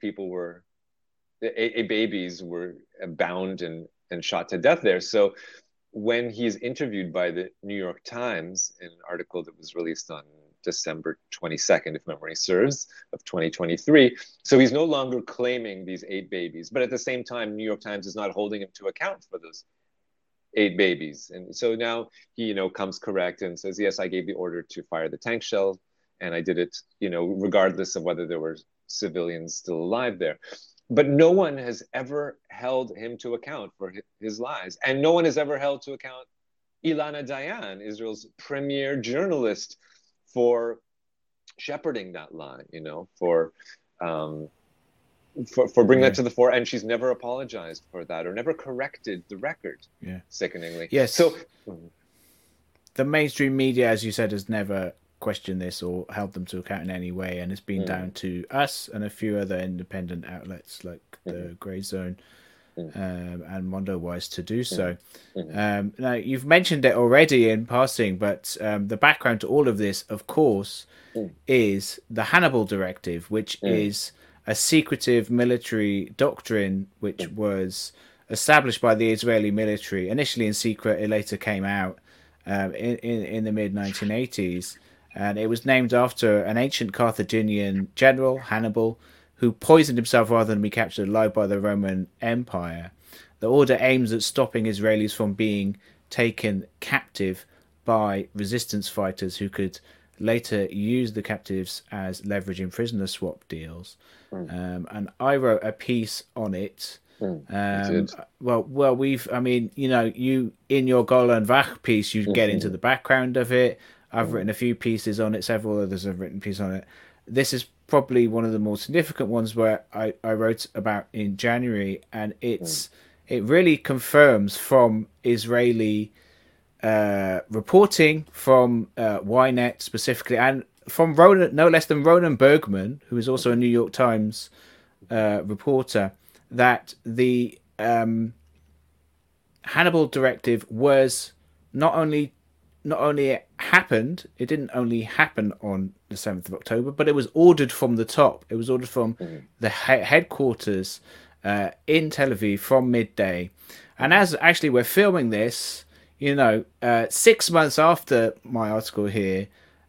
babies were bound and shot to death there. So when he's interviewed by the New York Times in an article that was released on December 22nd, if memory serves, of 2023. So he's no longer claiming these 8 babies, but at the same time, New York Times is not holding him to account for those 8 babies. And so now he, comes correct and says, yes, I gave the order to fire the tank shell, and I did it, regardless of whether there were civilians still alive there. But no one has ever held him to account for his lies. And no one has ever held to account Ilana Dayan, Israel's premier journalist, for shepherding that lie, for bringing that to the fore. And she's never apologized for that or never corrected the record, sickeningly. Yes. So the mainstream media, as you said, has never questioned this or held them to account in any way, and it's been down to us and a few other independent outlets like the Grey Zone and Mondowise to do so. Now, you've mentioned it already in passing, but the background to all of this, of course, is the Hannibal Directive, which is a secretive military doctrine which was established by the Israeli military, initially in secret. It later came out in the mid-1980s. And it was named after an ancient Carthaginian general, Hannibal, who poisoned himself rather than be captured alive by the Roman Empire. The order aims at stopping Israelis from being taken captive by resistance fighters who could later use the captives as leverage in prisoner swap deals. And I wrote a piece on it. We've, you in your Golan Vach piece, you get into the background of it. I've written a few pieces on it. Several others have written pieces on it. This is probably one of the more significant ones where I wrote about in January, and it really confirms from Israeli reporting, from Ynet specifically, and from no less than Ronan Bergman, who is also a New York Times reporter, that the Hannibal Directive was not only it happened, it didn't only happen on the 7th of October, but it was ordered from the top. It was ordered from the headquarters in Tel Aviv from midday. And as actually we're filming this, 6 months after my article here,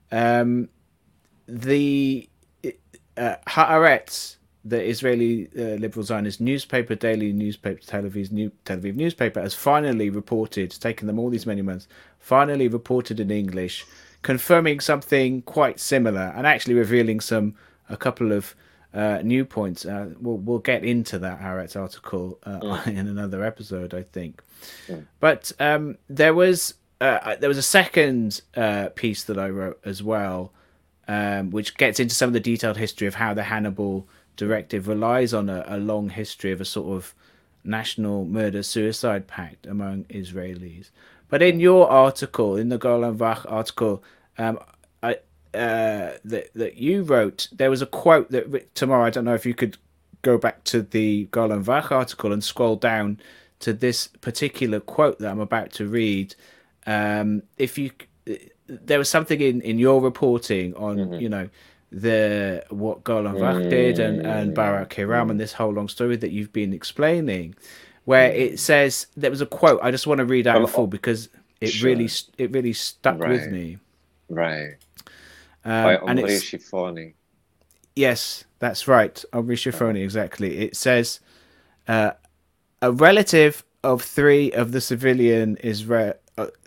the Haaretz, the Israeli liberal Zionist newspaper, daily newspaper, Tel Aviv newspaper, has finally reported, it's taken them all these many months, finally reported in English, confirming something quite similar and actually revealing a couple of new points. We'll get into that Haaretz article in another episode, I think. But there was a second piece that I wrote as well, which gets into some of the detailed history of how the Hannibal Directive relies on a long history of a sort of national murder-suicide pact among Israelis. But in your article, in the Golan Vach article that you wrote, there was a quote that, Tamara, I don't know if you could go back to the Golan Vach article and scroll down to this particular quote that I'm about to read. There was something in your reporting on, what Golan Vach did and Barak Hiram and this whole long story that you've been explaining, where it says, there was a quote I just want to read out in full because it really stuck with me. Right. By Omri Shifoni. Yes, that's right. Omri Shifoni, exactly. It says, a relative of three of the civilians Israel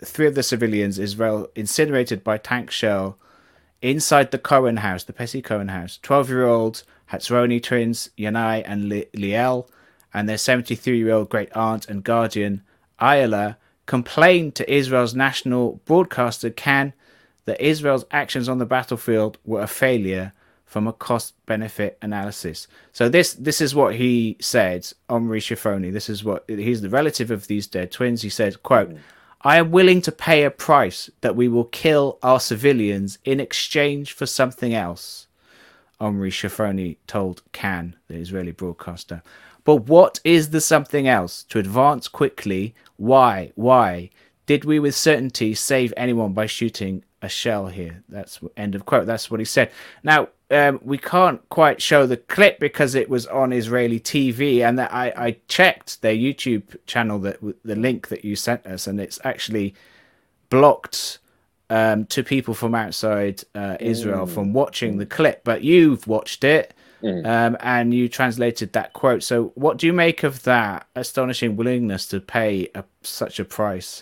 incinerated by tank shell inside the Cohen house, the Pessi Cohen house. 12-year-old Hatzroni twins, Yanai and Liel, and their 73-year-old great aunt and guardian, Ayala, complained to Israel's national broadcaster, Kan, that Israel's actions on the battlefield were a failure from a cost-benefit analysis. So this is what he said, Omri Shifoni. He's the relative of these dead twins. He said, quote, I am willing to pay a price that we will kill our civilians in exchange for something else, Omri Shifoni told Kan, the Israeli broadcaster. But what is the something else? To advance quickly? Why? Did we with certainty save anyone by shooting a shell here? That's end of quote. That's what he said. Now, we can't quite show the clip because it was on Israeli TV, and that I checked their YouTube channel, the link that you sent us, and it's actually blocked to people from outside Israel from watching the clip, but you've watched it and you translated that quote. So what do you make of that astonishing willingness to pay such a price?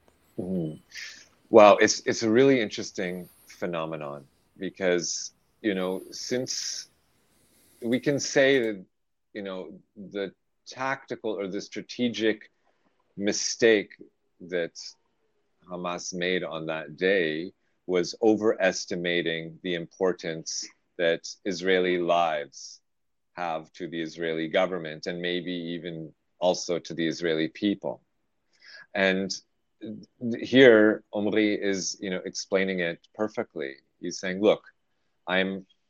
Well, it's a really interesting phenomenon because, since we can say that, the tactical or the strategic mistake that Hamas made on that day was overestimating the importance that Israeli lives have to the Israeli government and maybe even also to the Israeli people. And here Omri is, explaining it perfectly. He's saying, look, I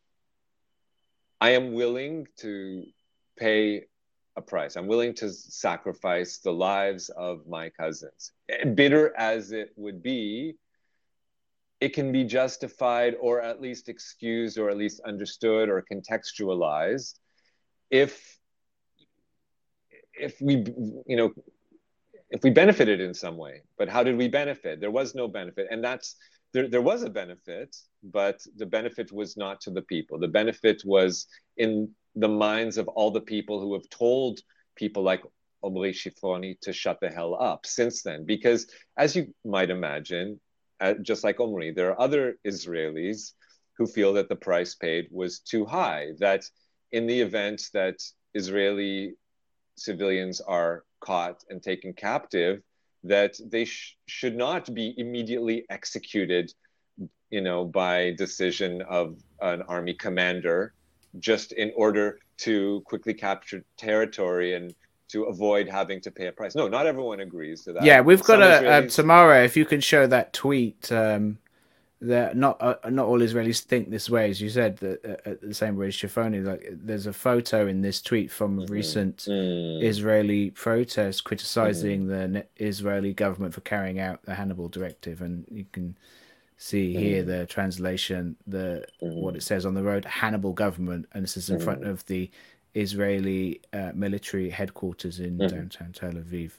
am willing to pay a price. I'm willing to sacrifice the lives of my cousins. Bitter as it would be, it can be justified or at least excused or at least understood or contextualized if we, if we benefited in some way. But how did we benefit? There was no benefit. And there was a benefit, but the benefit was not to the people. The benefit was in the minds of all the people who have told people like Omri Shifroni to shut the hell up since then. Because as you might imagine, just like Omri, there are other Israelis who feel that the price paid was too high, that in the event that Israeli civilians are caught and taken captive, that they should not be immediately executed, by decision of an army commander, just in order to quickly capture territory and to avoid having to pay a price. No, not everyone agrees to that. Yeah, we've got Israelis... tomorrow, if you can show that tweet, that not all Israelis think this way, as you said, the same way as Shifroni. Like, there's a photo in this tweet from a recent Israeli protest criticizing the Israeli government for carrying out the Hannibal Directive, and you can see here the translation, what it says on the road, Hannibal government, and this is in front of the Israeli military headquarters in downtown Tel Aviv.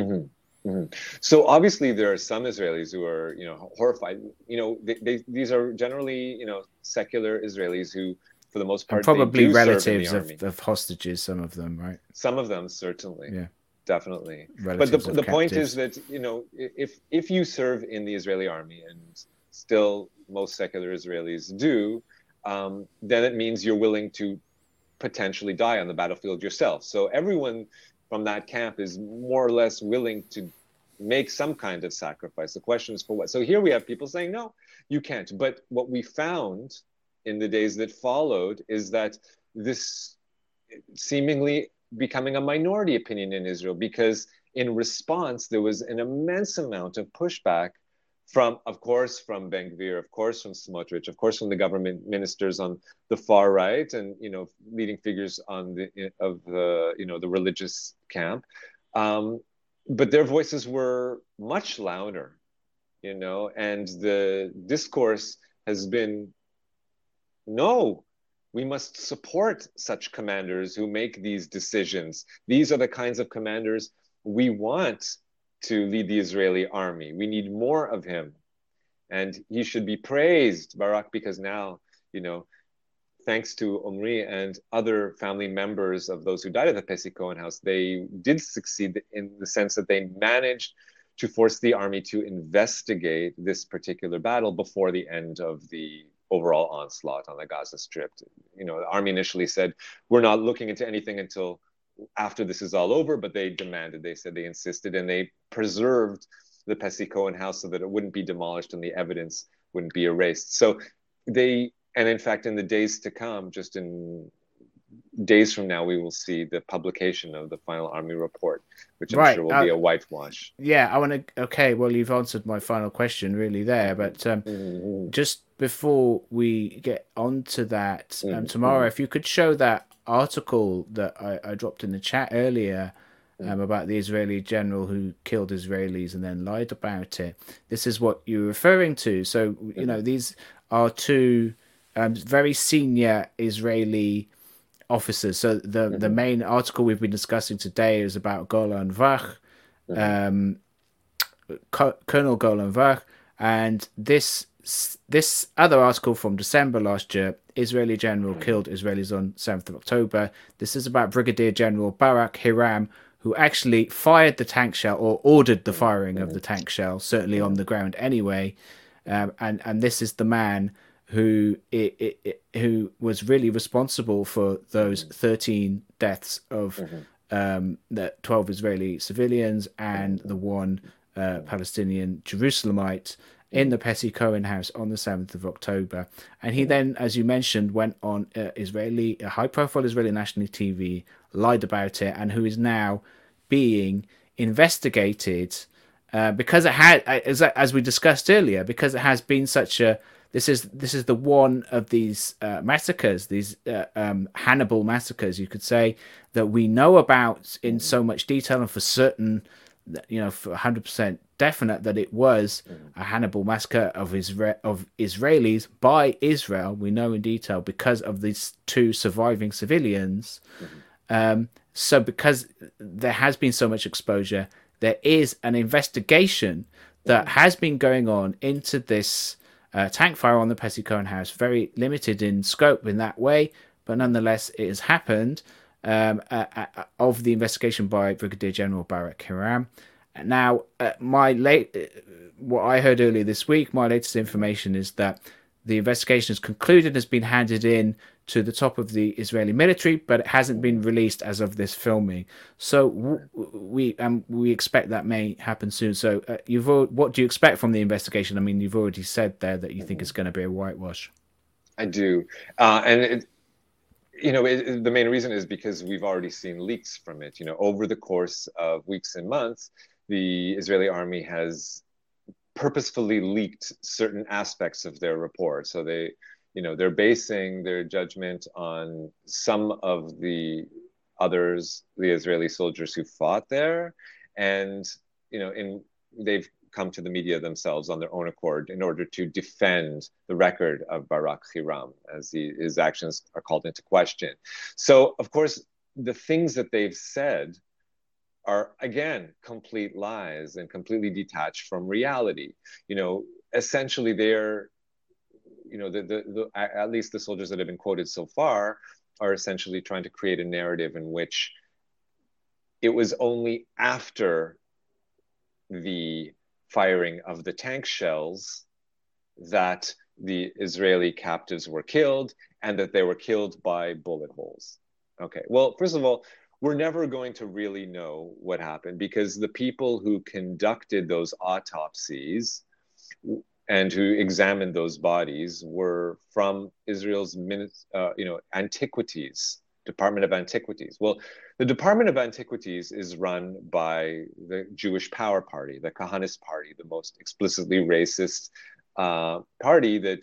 So obviously there are some Israelis who are, horrified. These are generally, secular Israelis who, for the most part, and probably relatives of hostages. Some of them, right? Some of them, certainly. Yeah, definitely. Relatives but the point is that, if you serve in the Israeli army, and still most secular Israelis do, then it means you're willing to potentially die on the battlefield yourself. So everyone from that camp is more or less willing to make some kind of sacrifice. The question is for what? So here we have people saying, no, you can't. But what we found in the days that followed is that this seemingly becoming a minority opinion in Israel, because in response, there was an immense amount of pushback from Ben Gvir, of course, from Smotrich, of course, from the government ministers on the far right, and leading figures on the religious camp, but their voices were much louder, and the discourse has been, no, we must support such commanders who make these decisions. These are the kinds of commanders we want to lead the Israeli army. We need more of him. And he should be praised, Barak, because now, thanks to Omri and other family members of those who died at the Pesach Cohen house, they did succeed in the sense that they managed to force the army to investigate this particular battle before the end of the overall onslaught on the Gaza Strip. The army initially said, we're not looking into anything until after this is all over, but they insisted, and they preserved the Pesach Cohen house so that it wouldn't be demolished and the evidence wouldn't be erased. So and in fact, in the days to come, just in days from now, we will see the publication of the final army report, which I'm sure will be a whitewash. Yeah, well, you've answered my final question really there, but just before we get onto that, tomorrow, if you could show that article that I dropped in the chat earlier about the Israeli general who killed Israelis and then lied about it. This is what you're referring to. So, these are two very senior Israeli officers. So the main article we've been discussing today is about Golan Vach, Colonel Golan Vach, And this other article from December last year, Israeli general killed Israelis on 7th of October. This is about Brigadier General Barak Hiram, who actually fired the tank shell or ordered the firing of the tank shell, certainly on the ground anyway. And this is the man who was really responsible for those 13 deaths of the 12 Israeli civilians and the one Palestinian Jerusalemite in the Petty Cohen house on the 7th of October. And he then, as you mentioned, went on a high-profile Israeli national TV, lied about it, and who is now being investigated because it had, as we discussed earlier, because it has been such a this is the one of these massacres, these Hannibal massacres, you could say, that we know about in so much detail, and for certain, for 100% definite that it was a Hannibal massacre of Israelis by Israel. We know in detail because of these two surviving civilians. So because there has been so much exposure, there is an investigation that has been going on into this tank fire on the Petty Cohen house, very limited in scope in that way, but nonetheless it has happened, of the investigation by Brigadier General Barak Hiram. Now, what I heard earlier this week, my latest information is that the investigation is concluded, has been handed in to the top of the Israeli military, but it hasn't been released as of this filming. So we expect that may happen soon. So what do you expect from the investigation? I mean, you've already said there that you think it's going to be a whitewash. I do, and the main reason is because we've already seen leaks from it. Over the course of weeks and months, the Israeli army has purposefully leaked certain aspects of their report. So they're basing their judgment on some of the others, the Israeli soldiers who fought there, and they've come to the media themselves on their own accord in order to defend the record of Barak Hiram, as his actions are called into question. So, of course, the things that they've said are, again, complete lies and completely detached from reality. Essentially, they're, at least the soldiers that have been quoted so far are essentially trying to create a narrative in which it was only after the firing of the tank shells that the Israeli captives were killed, and that they were killed by bullet holes. Okay, well, first of all, we're never going to really know what happened, because the people who conducted those autopsies and who examined those bodies were from Israel's antiquities, Department of Antiquities. Well, the Department of Antiquities is run by the Jewish Power Party, the Kahanist Party, the most explicitly racist party that,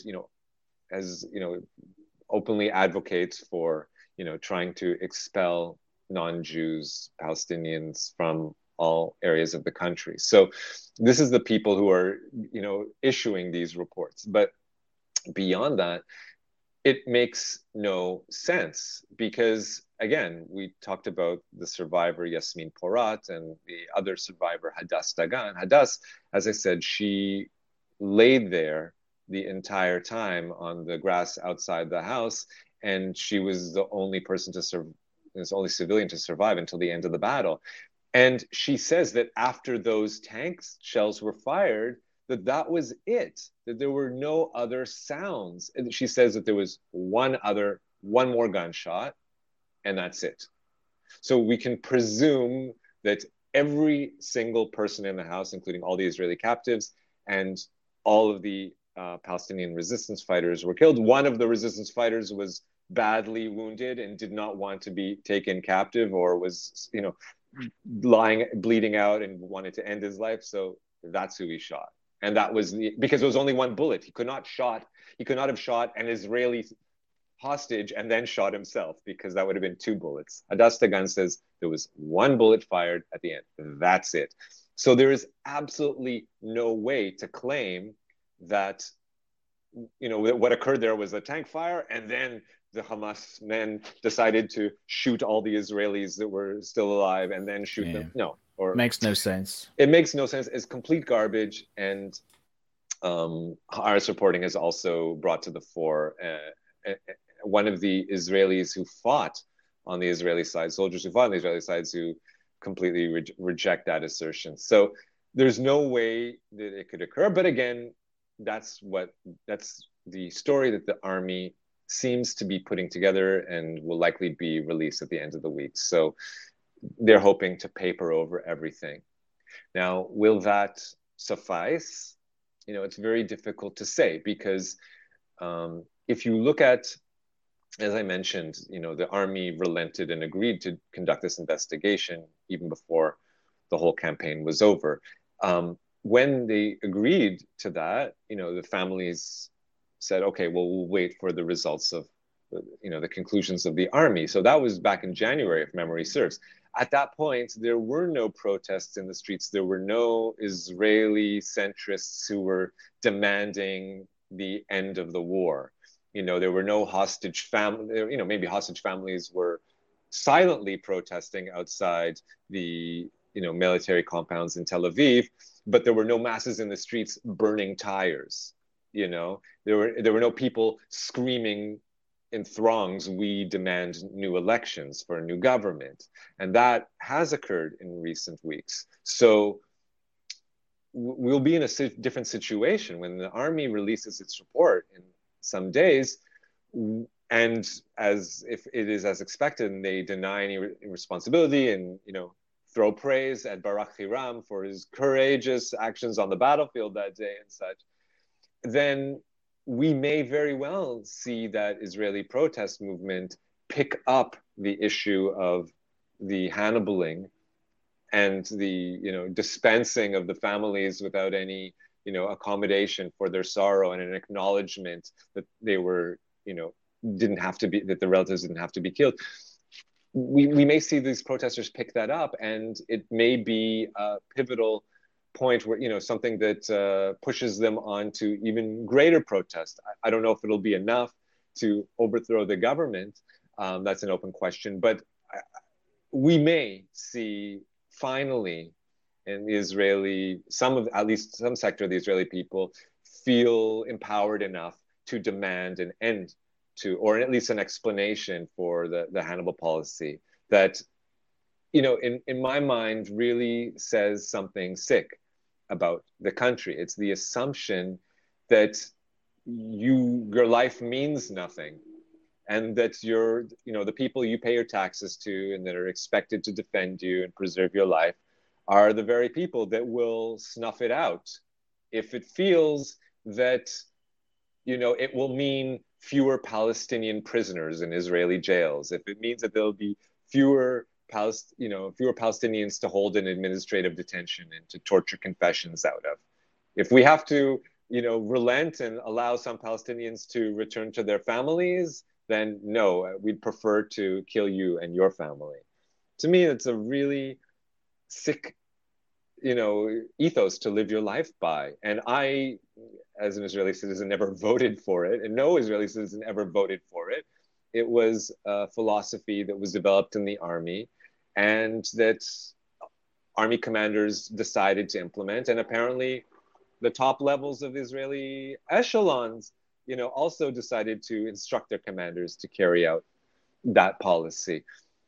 openly advocates for, trying to expel non-Jews, Palestinians from all areas of the country. So this is the people who are, issuing these reports. But beyond that, it makes no sense because, again, we talked about the survivor Yasmin Porat and the other survivor Hadass Dagan. Hadass, as I said, she laid there the entire time on the grass outside the house, and she was the only person the only civilian to survive until the end of the battle. And she says that after those tank shells were fired, that was it, that there were no other sounds. And she says that there was one more gunshot, and that's it. So we can presume that every single person in the house, including all the Israeli captives and all of the Palestinian resistance fighters, were killed. One of the resistance fighters was badly wounded and did not want to be taken captive, or was, bleeding out and wanted to end his life. So that's who he shot. And that was because it was only one bullet. He could not have shot an Israeli hostage and then shot himself, because that would have been two bullets. Hadass Dagan says there was one bullet fired at the end. That's it. So there is absolutely no way to claim that, what occurred there was a tank fire, and then the Hamas men decided to shoot all the Israelis that were still alive and then shoot them. No. Makes no sense. It makes no sense. It's complete garbage. And Haaretz reporting has also brought to the fore one of the Israelis who fought on the Israeli side, soldiers who fought on the Israeli sides, who completely reject that assertion. So there's no way that it could occur. But again, that's the story that the army seems to be putting together and will likely be released at the end of the week. So they're hoping to paper over everything. Now, will that suffice? It's very difficult to say, because if you look at, as I mentioned, the army relented and agreed to conduct this investigation even before the whole campaign was over. When they agreed to that, the families said, okay, well, we'll wait for the results of, the conclusions of the army. So that was back in January, if memory serves. At that point, there were no protests in the streets. There were no Israeli centrists who were demanding the end of the war. There were no hostage families. Maybe hostage families were silently protesting outside the military compounds in Tel Aviv, but there were no masses in the streets burning tires. There were no people screaming in throngs, "We demand new elections for a new government." And that has occurred in recent weeks. So we'll be in a different situation when the army releases its report in some days, and as if it is as expected, and they deny any responsibility and throw praise at Barak Hiram for his courageous actions on the battlefield that day and such, then we may very well see that Israeli protest movement pick up the issue of the Hannibaling and the dispensing of the families without any accommodation for their sorrow, and an acknowledgement that they were that the relatives didn't have to be killed. We may see these protesters pick that up, and it may be a pivotal point where something that pushes them on to even greater protest. I don't know if it'll be enough to overthrow the government. That's an open question, but we may see finally in the Israeli, at least some sector of the Israeli people feel empowered enough to demand an end to, or at least an explanation for the Hannibal policy that, in my mind, really says something sick about the country. It's the assumption that your life means nothing, and that the people you pay your taxes to and that are expected to defend you and preserve your life are the very people that will snuff it out if it feels that it will mean fewer Palestinian prisoners in Israeli jails, if it means that there'll be fewer Palestinians to hold in administrative detention and to torture confessions out of. If we have to, relent and allow some Palestinians to return to their families, then no, we'd prefer to kill you and your family. To me, it's a really sick, ethos to live your life by. And I, as an Israeli citizen, never voted for it, and no Israeli citizen ever voted for it. It was a philosophy that was developed in the army, and that army commanders decided to implement. And apparently the top levels of Israeli echelons, also decided to instruct their commanders to carry out that policy.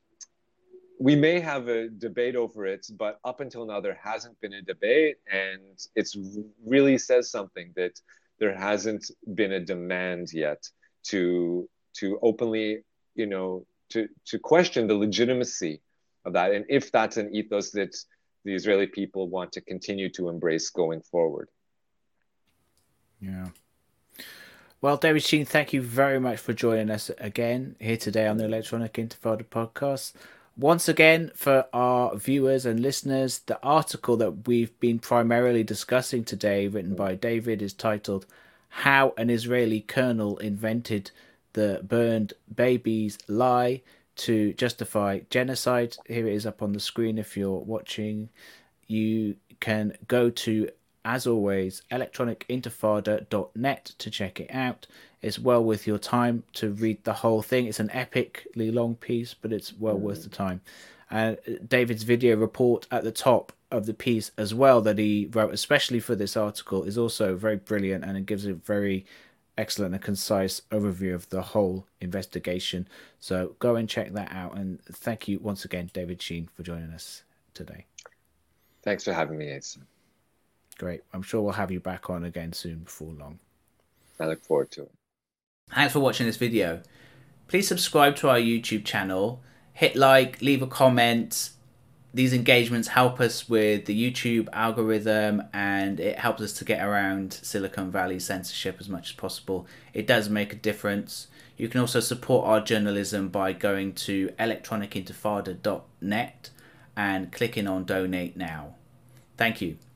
We may have a debate over it, but up until now, there hasn't been a debate. And it really says something that there hasn't been a demand yet to openly, to question the legitimacy of that, and if that's an ethos that the Israeli people want to continue to embrace going forward. Yeah. Well, David Sheen, thank you very much for joining us again here today on the Electronic Intifada podcast. Once again, for our viewers and listeners, the article that we've been primarily discussing today, written by David, is titled "How an Israeli Colonel Invented the Burned Babies Lie to Justify Genocide." Here it is up on the screen if you're watching. You can go to, as always, electronicintifada.net to check it out. It's well worth your time to read the whole thing. It's an epically long piece, but it's well worth the time. David's video report at the top of the piece as well that he wrote, especially for this article, is also very brilliant, and it gives a very excellent and concise overview of the whole investigation. So go and check that out. And thank you once again, David Sheen, for joining us today. Thanks for having me, Asa. Great. I'm sure we'll have you back on again soon before long. I look forward to it. Thanks for watching this video. Please subscribe to our YouTube channel, hit like, leave a comment. These engagements help us with the YouTube algorithm, and it helps us to get around Silicon Valley censorship as much as possible. It does make a difference. You can also support our journalism by going to electronicintifada.net and clicking on donate now. Thank you.